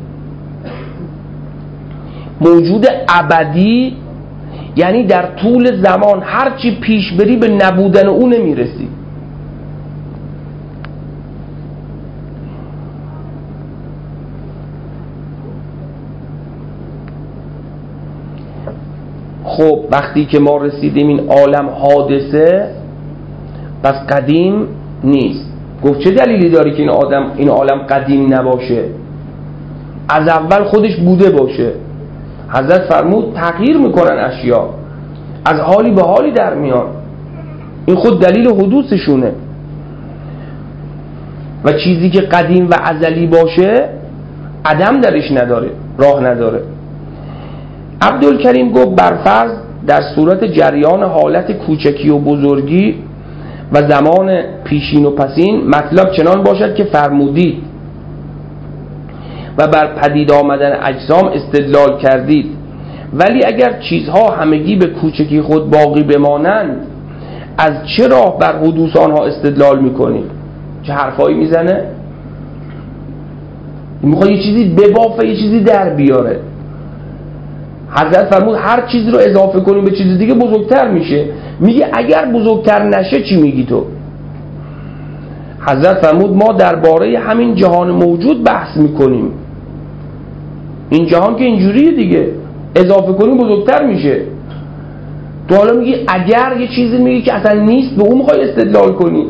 موجود ابدی یعنی در طول زمان هر چی پیش بری به نبودن او نمیرسی. خب وقتی که ما رسیدیم این عالم حادثه پس قدیم نیست. گفت چه دلیلی داری که این آدم این عالم قدیم نباشه، از اول خودش بوده باشه؟ حضرت فرمود تغییر میکنن اشیا، از حالی به حالی در میان، این خود دلیل حدوثشونه. و چیزی که قدیم و ازلی باشه عدم درش نداره، راه نداره. عبدالکریم گفت برفرض در صورت جریان حالت کوچکی و بزرگی و زمان پیشین و پسین مطلب چنان باشد که فرمودید و بر پدید آمدن اجسام استدلال کردید، ولی اگر چیزها همگی به کوچکی خود باقی بمانند از چه راه بر حدوث آنها استدلال میکنید؟ چه حرفایی میزنه؟ میخواد یه چیزی ببافه یه چیزی در بیاره. حضرت فرمود هر چیزی رو اضافه کنیم به چیز دیگه بزرگتر میشه. میگه اگر بزرگتر نشه چی میگی تو؟ حضرت فرمود ما درباره همین جهان موجود بحث میکنیم. این جهان که اینجوریه دیگه، اضافه کنیم بزرگتر میشه. تو حالا میگی اگر یه چیزی میگی که اصلا نیست به اون میخوای استدلال کنی.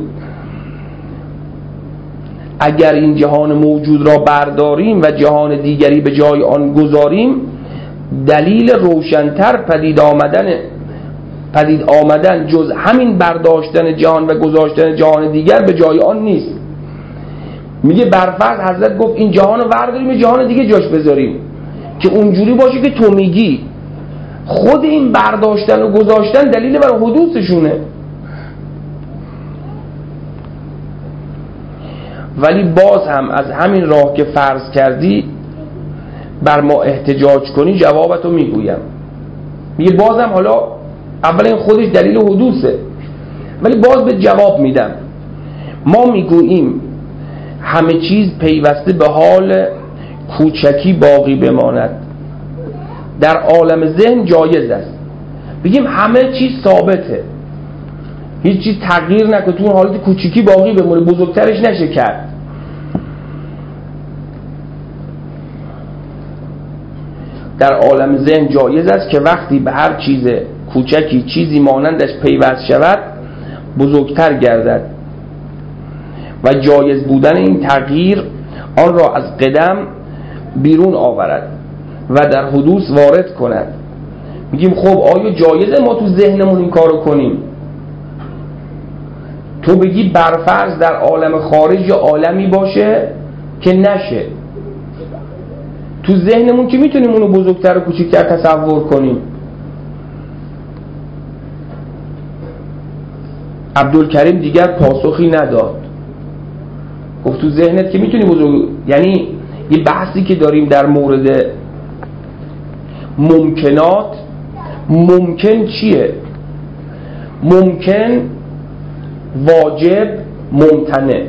اگر این جهان موجود را برداریم و جهان دیگری به جای آن گذاریم، دلیل روشن‌تر پدید آمدن پدید آمدن جز همین برداشتن جهان و گذاشتن جهان دیگر به جای آن نیست. میگه برفرض حضرت گفت این جهان رو برداریم یه جهان دیگه جاش بذاریم که اونجوری باشه که تو میگی. خود این برداشتن و گذاشتن دلیل برای حدوثشونه. ولی باز هم از همین راه که فرض کردی بر ما احتجاج کنی جوابتو میگویم. میگه بازم حالا اول این خودش دلیل حدوثه ولی باز به جواب میدم. ما میگوییم همه چیز پیوسته به حال کوچکی باقی بماند، در عالم ذهن جایز است. بگیم همه چیز ثابته، هیچ چیز تغییر نکنه، تو حالت کوچکی باقی بمونه، بزرگترش نشه کرد. در عالم ذهن جایز است که وقتی به هر چیز کوچکی چیزی مانندش پیوست شود بزرگتر گردد و جایز بودن این تغییر آن را از قدم بیرون آورد و در حدوث وارد کند. میگیم خب آیا جایزه ما تو ذهنمون این کارو کنیم؟ تو بگی برفرض در عالم خارج یا عالمی باشه که نشه، تو ذهنمون که میتونیم اونو بزرگتر و کوچکتر تصور کنیم. عبدالکریم دیگر پاسخی نداد، گفت تو ذهنت که میتونی بزرگ، یعنی یه بحثی که داریم در مورد ممکنات. ممکن چیه؟ ممکن، واجب، ممتنع.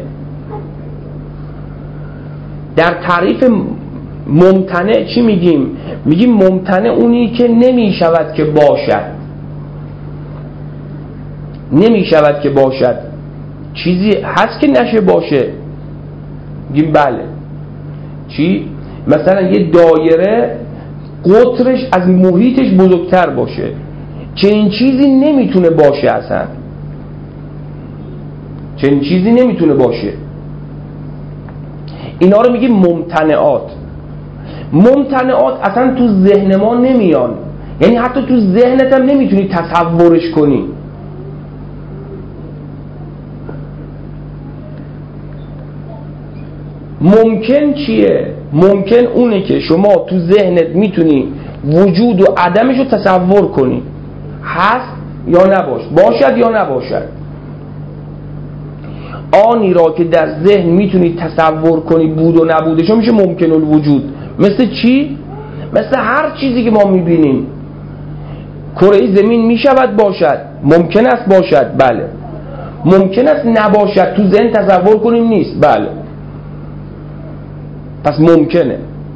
در تعریف ممتنع چی میگیم؟ میگیم ممتنع اونی که نمیشود که باشد. نمیشود که باشد. چیزی هست که نشه باشه؟ میگیم بله. چی؟ مثلا یه دایره قطرش از محیطش بزرگتر باشه، چنین چیزی نمیتونه باشه. اصلا چنین چیزی نمیتونه باشه. اینا رو میگیم ممتنعات. ممتنعات اصلا تو ذهن ما نمیان، یعنی حتی تو ذهنت هم نمیتونی تصورش کنی. ممکن چیه؟ ممکن اونه که شما تو ذهنت میتونی وجود و عدمش رو تصور کنی، هست یا نباش، باشد یا نباشد. آنی را که در ذهن میتونی تصور کنی بود و نبودش میشه ممکن الوجود. مثل چی؟ مثل هر چیزی که ما میبینیم. کره زمین میشود باشد، ممکن است باشد، بله. ممکن است نباشد، تو ذهن تصور کنیم نیست، بله. پس ممکنه.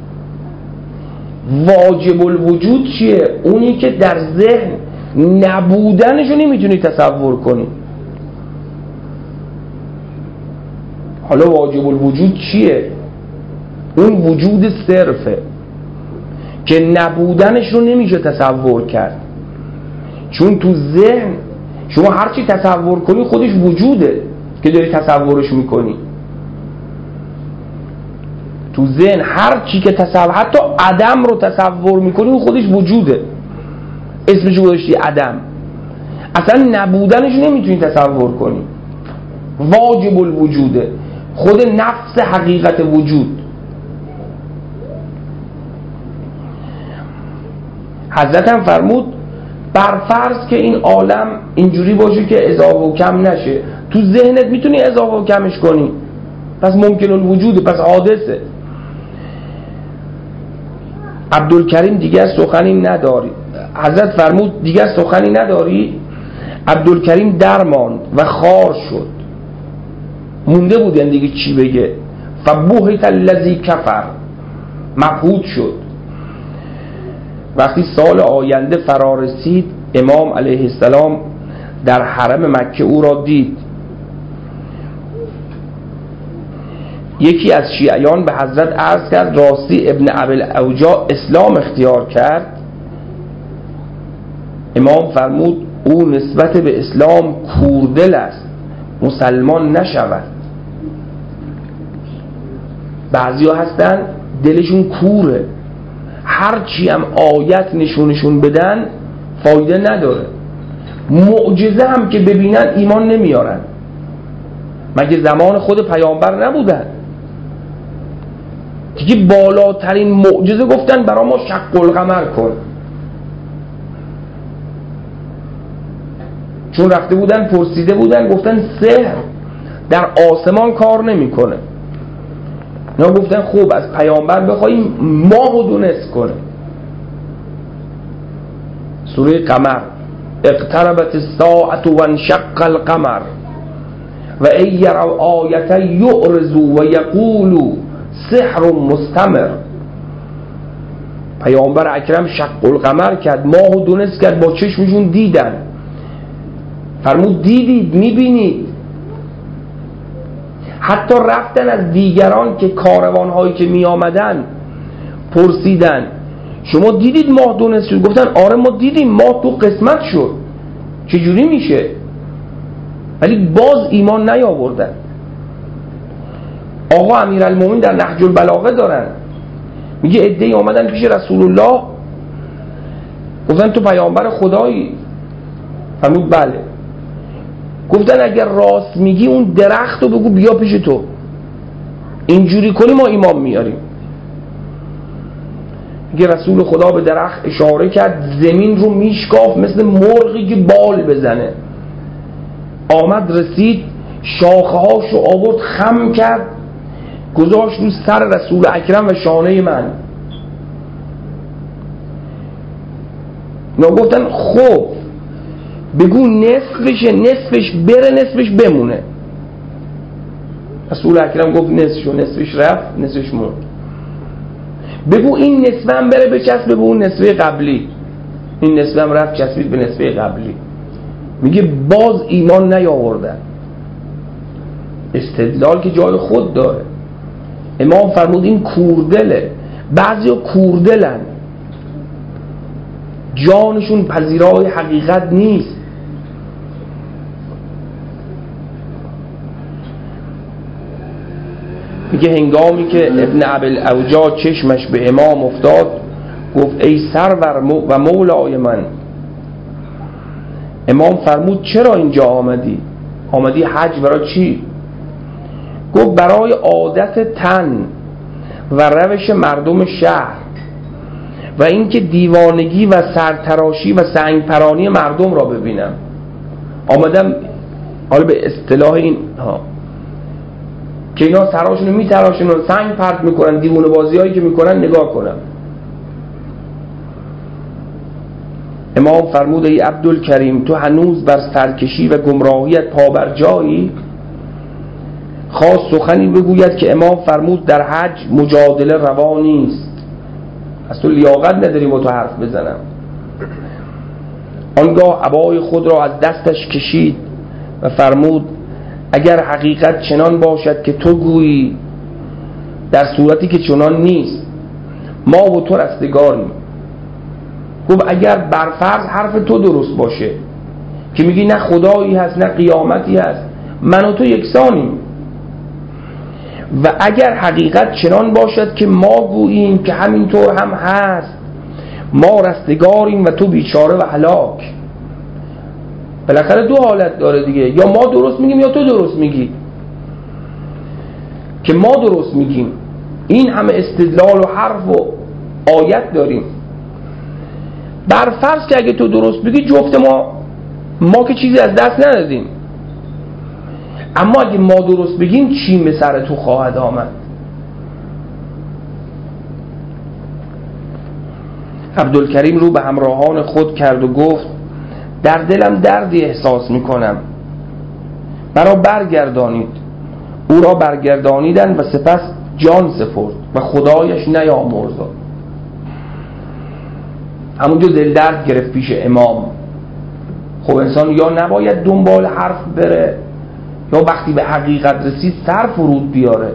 واجب الوجود چیه؟ اونی که در ذهن نبودنشو نمیتونی تصور کنی. حالا واجب الوجود چیه؟ اون وجود صرفه که نبودنش رو نمیشه تصور کرد، چون تو ذهن شما هرچی تصور کنی خودش وجوده که داری تصورش میکنی. تو ذهن هر چی که تصور، حتی عدم رو تصور میکنی اون خودش وجوده، اسمش گذاشتی عدم، اصلا نبودنش نمیتونی تصور کنی. واجب الوجوده، خود نفس حقیقت وجود. حضرت هم فرمود برفرض که این عالم اینجوری باشه که اضافه و کم نشه، تو ذهنت میتونی اضافه و کمش کنی، پس ممکن الوجوده، پس حادثه. عبدالکریم دیگر سخنی نداری. حضرت فرمود دیگر سخنی نداری. عبدالکریم درماند و خار شد، مونده بود یعنی دیگه چی بگه. فبهت الذی کفر، مبهوت شد. وقتی سال آینده فرا رسید، امام علیه السلام در حرم مکه او را دید. یکی از شیعیان به حضرت عرض کرد راستی ابن ابوالاوجاع اسلام اختیار کرد. امام فرمود او نسبت به اسلام کوردل است، مسلمان نشود. بعضی ها هستن دلشون کوره، هرچی هم آیت نشونشون بدن فایده نداره. معجزه هم که ببینن ایمان نمیارن. مگه زمان خود پیامبر نبودن؟ دیگه بالاترین معجزه گفتن برا ما شق القمر کن، چون رفته بودن پرسیده بودن گفتن سحر در آسمان کار نمیکنه. نه گفتن خوب از پیامبر بخوایم ماهو دونست کنه. سوره قمر اقتربت الساعة وانشق القمر و ای یروا آیة یعرضوا و یقولوا سحر مستمر. پیامبر اکرم شق القمر کرد، ماهو دونست کرد، با چشمشون دیدن. فرمود دیدید، میبینید. حتی رفتن از دیگران که کاروانهایی که می آمدن پرسیدن شما دیدید ماه دونست شد؟ گفتن آره ما دیدیم، ماه تو قسمت شد، چجوری میشه؟ ولی باز ایمان نیاوردن. آقا امیرالمومنین در نهج البلاغه دارن، میگه عده‌ای آمدن پیش رسول الله گفتن تو پیامبر خدایی؟ فرمود بله. گفتن اگر راست میگی اون درخت رو بگو بیا پیش تو، اینجوری کنی ما ایمان میاریم. میگه رسول خدا به درخت اشاره کرد، زمین رو میشکاف مثل مرغی که بال بزنه. آمد رسید شاخه هاشو آورد خم کرد گذاشت رو سر رسول اکرم و شانه من. اینا گفتن خب بگو نصفشه، نصفش بره نصفش بمونه. رسول اکرم گفت نصفش و نصفش رفت نصفش موند. بگو این نصفه هم بره بچسبه به اون نصفه قبلی، این نصفه هم رفت چسبید به نصفه قبلی. میگه باز ایمان نیاوردن. استدلال که جای خود داره. امام فرمود این کوردله. بعضیا کوردلن، جانشون پذیرای حقیقت نیست. میگه هنگامی که ابن ابوالعوجاج چشمش به امام افتاد گفت ای سرور و مولای من. امام فرمود چرا اینجا آمدی؟ آمدی حج برای چی؟ گفت برای عادت تن و روش مردم شهر و اینکه دیوانگی و سرتراشی و سنگ پرانی مردم را ببینم. آمدم حالا به اصطلاح این ها که اینا سراشونو میتراشن و سنگ پرت میکنن، دیوونه بازی هایی که میکنن نگاه کنم. امام فرمود ای عبدالکریم تو هنوز بر سرکشی و گمراهیت پابر جایی؟ خواست سخنی بگوید که امام فرمود در حج مجادله روا نیست، از تو لیاقت نداری با تو حرف بزنم. آنگاه عبای خود را از دستش کشید و فرمود اگر حقیقت چنان باشد که تو گویی، در صورتی که چنان نیست، ما و تو رستگاریم. گفت اگر برفرض حرف تو درست باشه که میگی نه خدایی هست نه قیامتی هست، من و تو یکسانیم، و اگر حقیقت چنان باشد که ما گوییم که همینطور هم هست، ما رستگاریم و تو بیچاره و هلاک. بالاخره دو حالت داره دیگه، یا ما درست میگیم یا تو درست میگی. که ما درست میگیم این همه استدلال و حرف و آیت داریم، برفرض که اگه تو درست بگی جفت ما ما که چیزی از دست ندادیم، اما اگه ما درست بگیم چی به سر تو خواهد آمد؟ عبدالکریم رو به همراهان خود کرد و گفت در دلم دردی احساس میکنم، مرا برگردانید. او را برگردانیدن و سپس جان سپرد و خدایش نیامرزاد. همونجا دل درد گرفت پیش امام. خب انسان یا نباید دنبال حرف بره یا وقتی به حقیقت رسید سر فرود بیاره.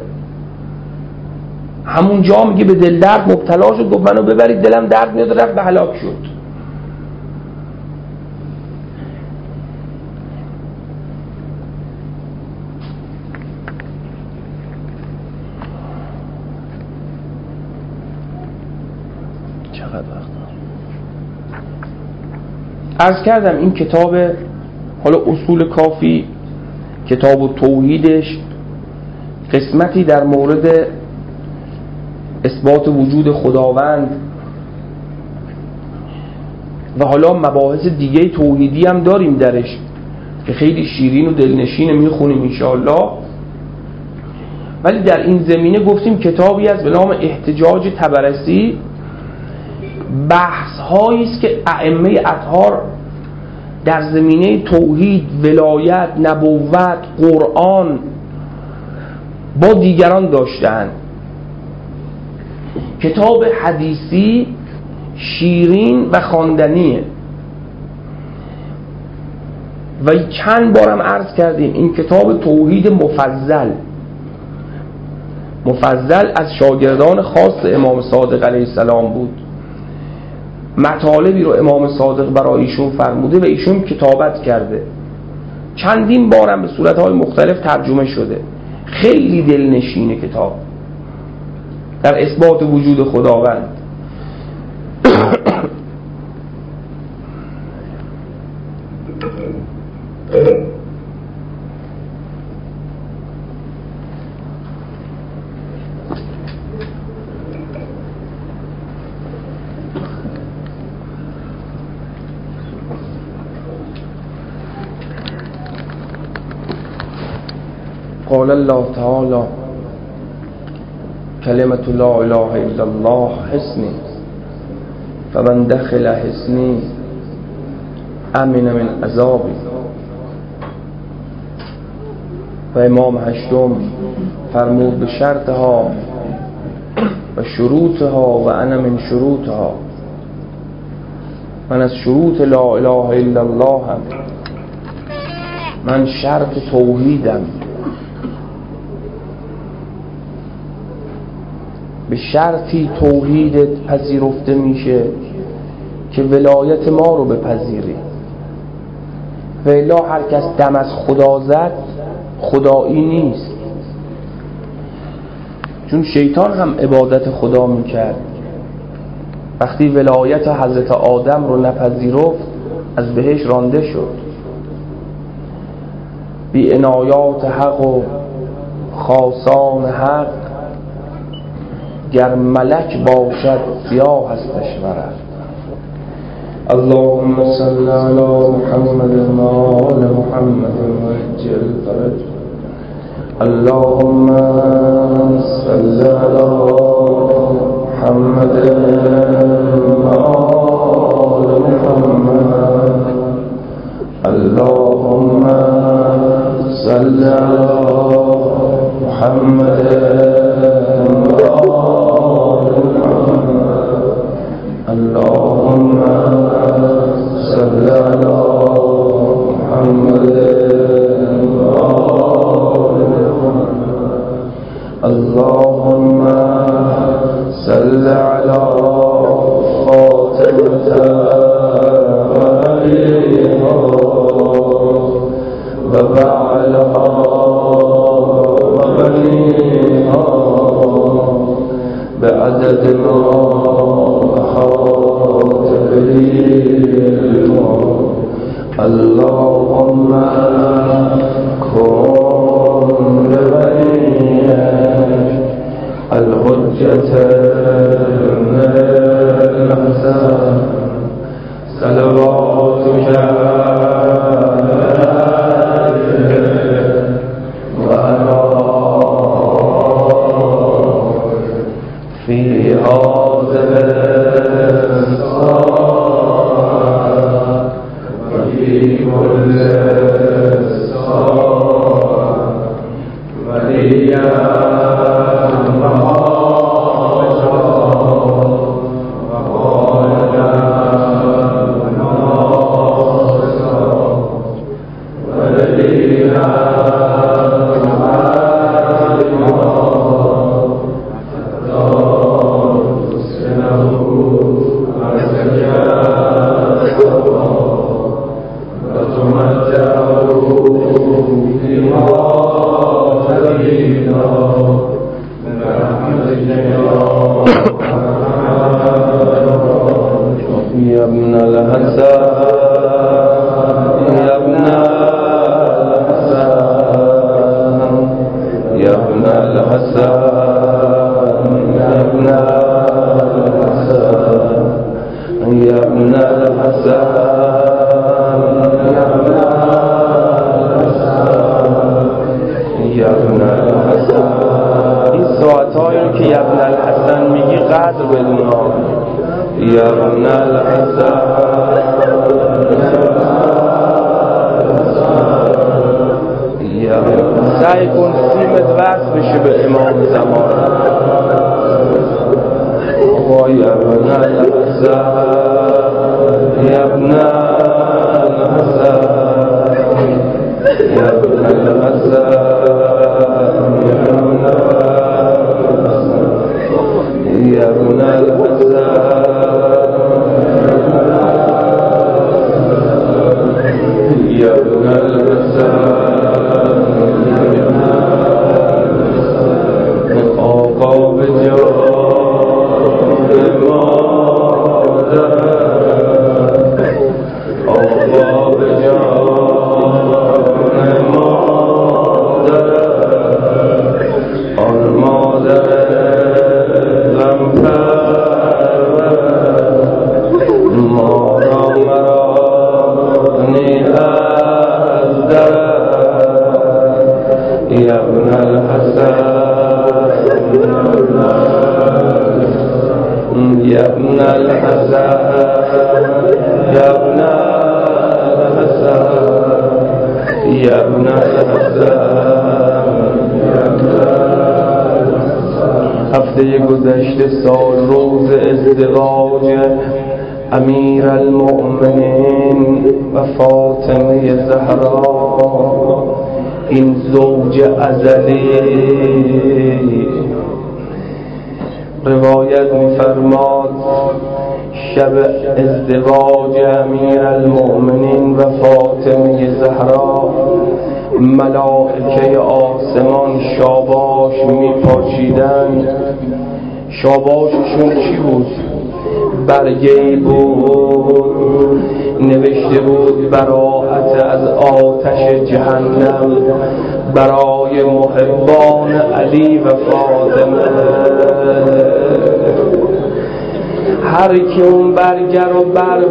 همونجا میگه به دل درد مبتلا شد، گفت منو ببرید دلم درد میاد، رفت به هلاک شد. چقدر وقت عرض کردم این کتاب حالا اصول کافی، کتاب توحیدش قسمتی در مورد اثبات وجود خداوند و حالا مباحث دیگه توحیدی هم داریم درش که خیلی شیرین و دلنشین، میخونیم انشاءالله. ولی در این زمینه گفتیم کتابی است به نام احتجاج طبرسی، بحث هایی است که ائمه اطهار در زمینه توحید، ولایت، نبوت، قرآن با دیگران داشتند. کتاب حدیثی شیرین و خواندنیه و چند بارم عرض کردیم این کتاب توحید مفضل مفضل از شاگردان خاص امام صادق علیه السلام بود. مطالبی رو امام صادق برای ایشون فرموده و ایشون کتابت کرده. چندین بارم به صورتهای مختلف ترجمه شده. خیلی دلنشینه کتاب در اثبات وجود خداوند. قال الله تعالی کلمة لا اله الا الله حصنی فمن دخل حصنی امن من عذابی. و امام هشتم فرمود به شرطها و شروطها و انا من شروطها، من از شروط لا اله الا الله هم، من شرط توحیدم. به شرطی توحیدت پذیرفته میشه که ولایت ما رو بپذیری، و الا هر کس دم از خدا زد خدایی نیست. چون شیطان هم عبادت خدا میکرد، وقتی ولایت حضرت آدم رو نپذیرفت از بهش رانده شد. بی عنایات حق و خاصان حق، گر ملک باشد سیاه هستش ورق. اللهم صل علی محمد و آل محمد و عجل فرج. اللهم صل علی محمد و آل محمد. اللهم صل علی محمد و آل محمد. اللهم صل علی محمد و آل محمد. اللهم صل علی فاطمة و بعلها و بنیها بعدد ما أحاط به علمك. اللهم كن لوليك الحجة الحسن صلواتك وعلى في هذا الصلاة وفي كل صلاة وليا سعی کن سیمت وصل بشه به امام زمان. آقا یا ابن الحسن یا ابن الحسن یا ابن الحسن یا ابن الحسن یا ابن الحسن آقا به جان مادر، آقا به جان مادر، آن مادر غمپرور ما را مرانی از در يا ابن الحسن يا ابن الحسن يا ابن الحسن يا ابن الحسن. هفته گذشته سال روز ازدواج امیر المؤمنین و فاطمه زهرا، این زوج ازلی. روایت می‌فرماد شب ازدواج امیر المؤمنین و فاطمه زهرا ملائکه آسمان شاباش میپاشیدن. شاباششون چی بود؟ برگه‌ای بود نوشته بود براءت از آتش جهنم برای محبان علی و فاطمه. هر کی اون برگه رو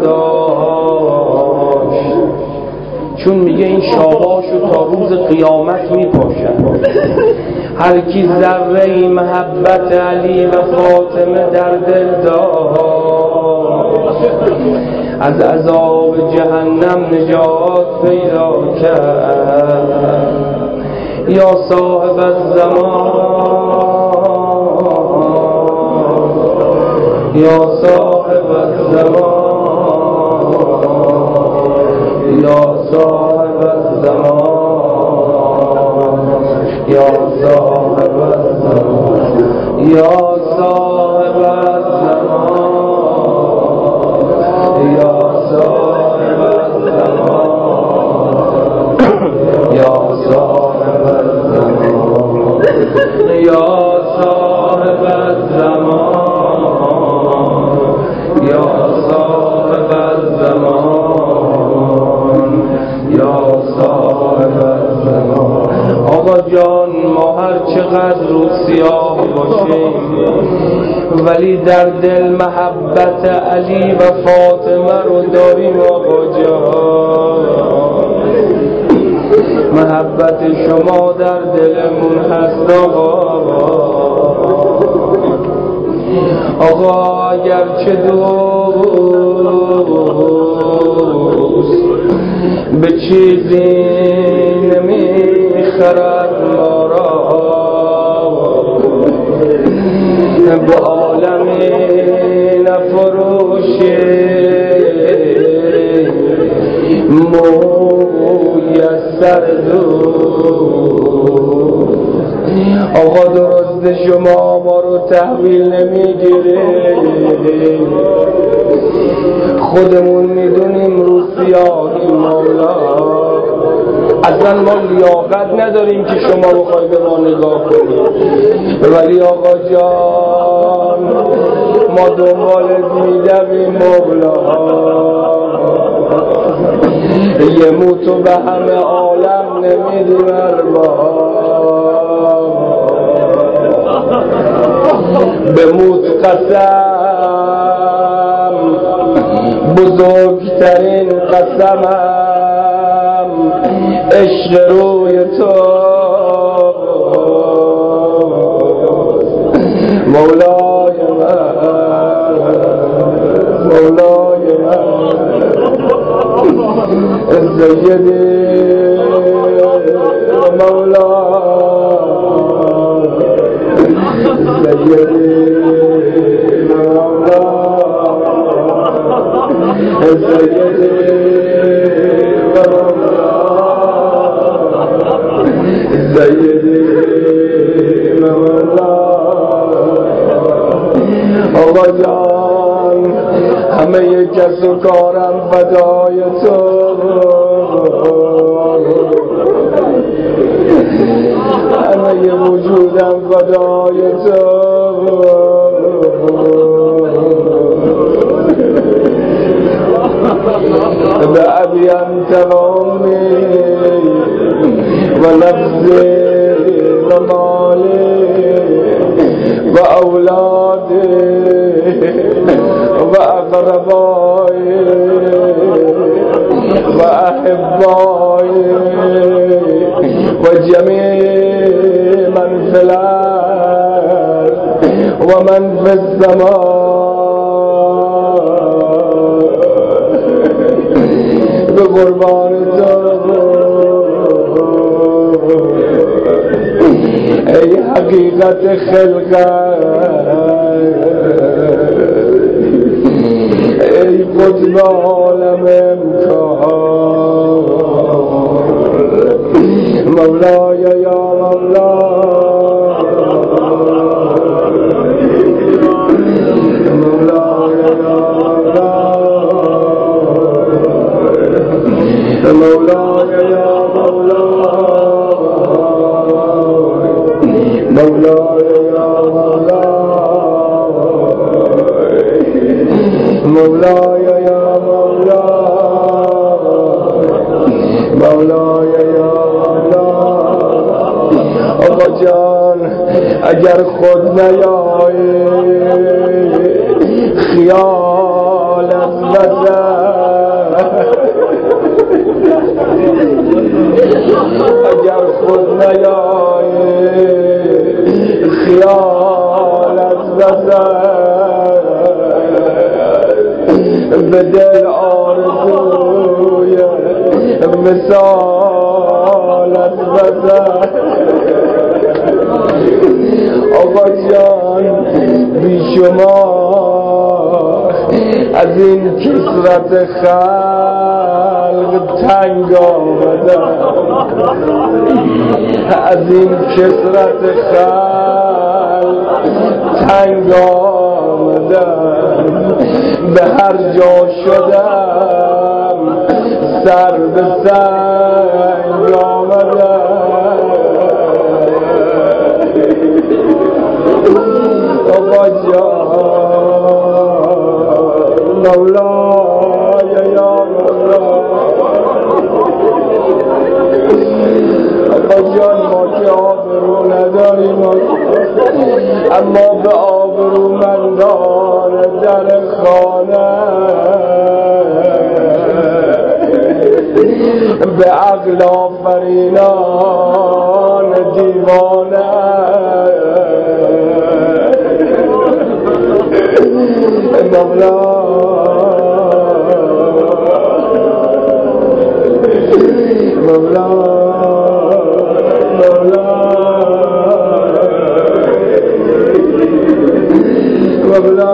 برداشت، چون میگه این شاباشو تا روز قیامت میپاشن، هر کی ذره محبت علی و فاطمه در دل داشت از عذاب جهنم نجات پیدا کرد. یا صاحب الزمان یا صاحب الزمان یا صاحب الزمان یا صاحب الزمان یا صاحب الزمان یا صاحب الزمان یا صاحب الزمان یا صاحب الزمان یا صاحب الزمان یا صاحب الزمان. آقا جان، ما هر چقدر رو سیاه باشیم ولی در دل محبت علی و فاطمه رو داریم. آقا جان، محبت شما در دلمون هست. آقا آقا اگرچه دوست به چیزی نمیخرد ما را، به عالمی نفروشه مویسر دوست. آقا درست شما ما رو تحویل نمیگیره، خودمون میدونیم رو سیاهی مولا. اصلا ما لیاقت نداریم که شما بخوای به ما نگاه کنیم، ولی آقا جان ما دنبالت میدویم مولا. یه موتو به همه عالم نمیدیم ارباب، به موت قسم بزرگترین قسمم عشق روی تو مولای من مولای من سیدی مولا سیدی مولا سیدی مولا سیدی مولا. آقا جان همه کس و کارم فدای تو، همه وجودم فدای تو. به ابی انت و امی و نفسی و مالی و اولادی و اقربایی و احبایی و جمیع ومن في السماء به قربان تو ای حقیقت خلقت ای قطب عالم امکان مولای یا مولا مولاي يا مولاي مولاي يا مولاي مولاي يا مولاي مولاي يا مولاي آقا جان اگر خود نیایی خیالت بزن اگر خود نیایی خیالت بزن به دل آرزوی مثالت بزن آقا جان بی شما از این کثرت خلق تنگ آمدم از این کثرت خلق تنگ آمدم به هر جا شدم سر به سنگ آمدم آقا جان مولای یا آقا جان ما که آبرو نداریم اما به آبرومندان در خانه به عقل آفرینان دیوانه مولا مولا مولا مولا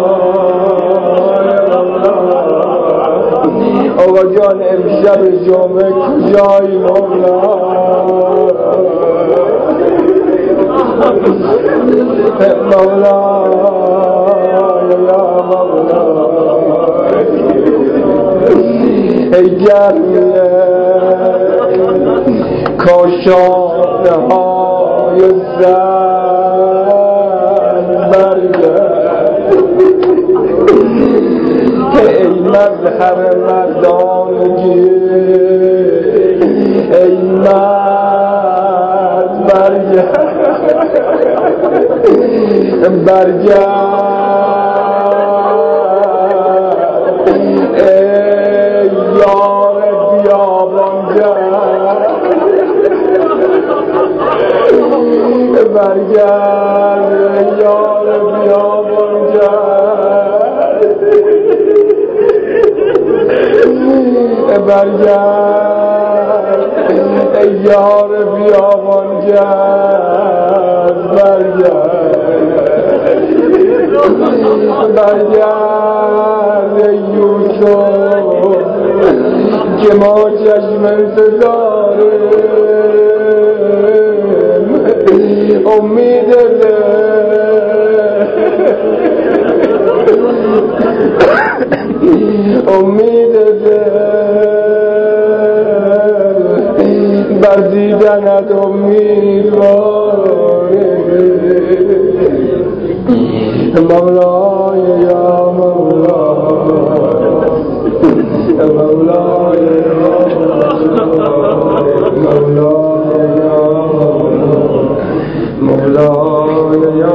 آقا جان امشب جمعه کجایی مولا مولا یا مولا ای گرمیه کاشانه های زن برگرد ای مظهر مردانگی ای مرد برگرد برگرد ای یار بیابانگرد برگرد ای یار بیابانگرد برگرد ای یار بیابانگرد برگرد برگرد ای یوسف که ما چشم انتظاریم امید دل امید دل بر دیدنت امیدواریم مولای یا مولای مولای مولای یا مولای یا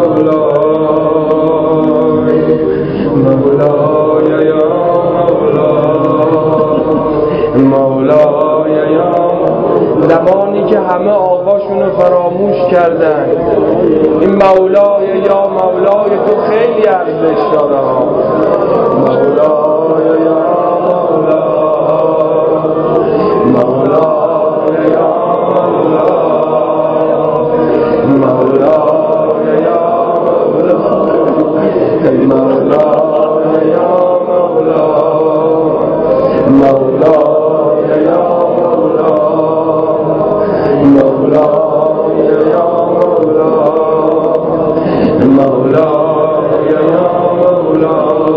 مولای یا مولای یا زمانی که همه آقا خداشونو فراموش کردن. این مولای یا مولای تو خیلی ارزش داره. مولای یا مولا، مولای یا مولا، مولای یا مولا، مولای یا مولا، مولای یا مولا، مولای یا مولا، مولای یا مولا،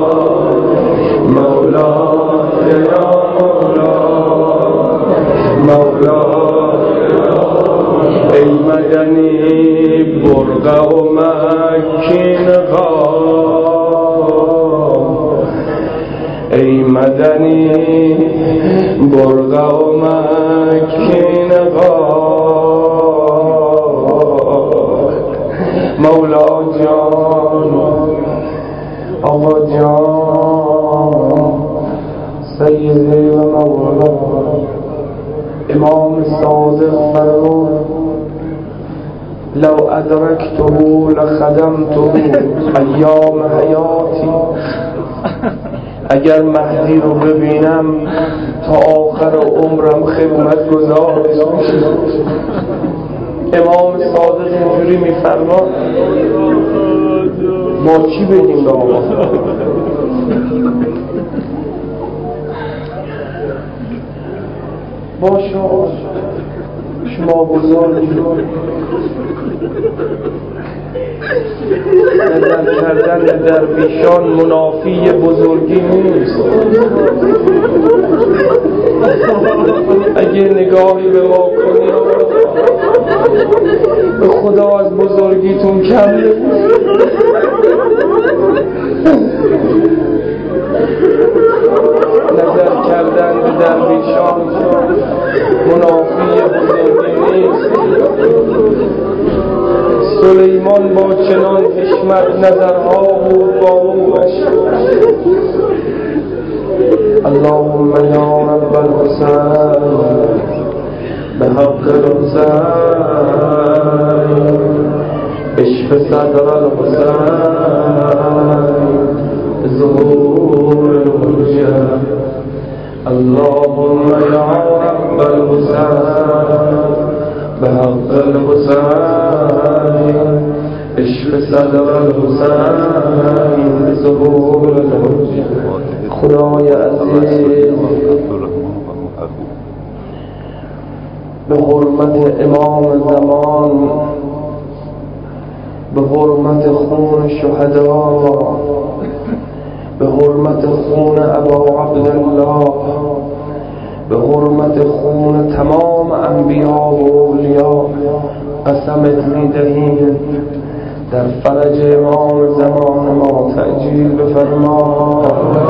مولای یا مولا، مولای. ای مدنی برقع و مکین قام، ای مدنی برقع و مکین قام. مولا جان، آقا جان، سیدی و مولا امام صادق فرمود لو ادرکته لخدمته ایام حیاتی. اگر مهدی رو ببینم تا آخر عمرم خدمت گزارش میشم. امام صادق اینجوری میفرما. ما چی بگیم به آقا؟ باشه شما بزرگی، نظر کردن به درویشان منافی بزرگی نیست. اگه نگاهی به ما کنی به خدا از بزرگیتون کم نمیشه. نظر کردن به درویشان منافی بزرگی نیست. سلیمان با چنان حشمت نظرها بود با اوش. اللهم یا رب الحسین بحق الحسین اشف صدر الحسین ظهور الحجه. اللهم یا رب الحسین بحق الحسین اشف صدر الحسین ظهور الحجه. خدای عزیز به حرمت امام زمان، به حرمت خون شهدا، به حرمت خون ابا عبدالله، به حرمت خون تمام انبیا و اولیاء قسمت می‌دهیم در فرج امام زمان ما تعجیل بفرما.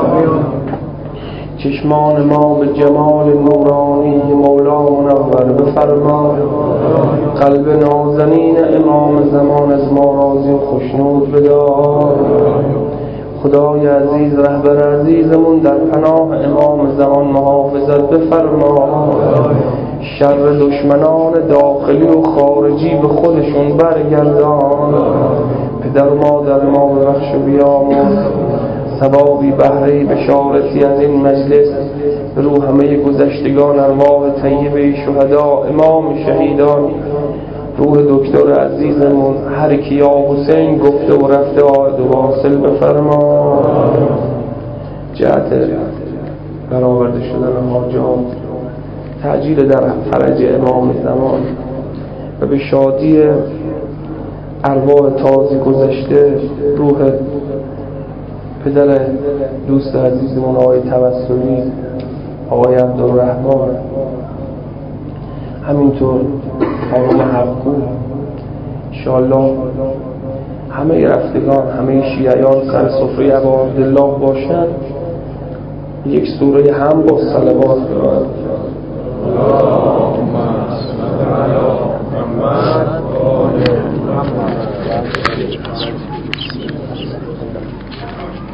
چشمان ما به جمال نورانی مولا منور بفرما. قلب نازنین امام زمان از ما راضی و خشنود بدار. خدای عزیز رهبر عزیزمون در پناه امام زمان محافظت بفرما. شر دشمنان داخلی و خارجی به خودشون برگردان. پدر و مادر ما ببخش و بیامرز. ثوابی بهره بشارتی از این مجلس به روح همه گذشتگان ارواح طیبه شهدا، امام شهیدان، روح دکتر عزیزمون هر کی یا حسین گفته و رفته آید و واصل بفرما. جهت برآورده شدن حاجات، تعجیل در فرج امام زمان و به شادی ارواح تازی گذشته روح پدر دوست عزیزمون آقای توسلی، آقای عبدالرحمن، همینطور خانم حقو، انشاءالله همه رفتگان، همه شیعیان سر سفره ابا عبدالله باشن. یک سوره هم با صلوات ببرد. اللهم صل علی محمد و آل محمد.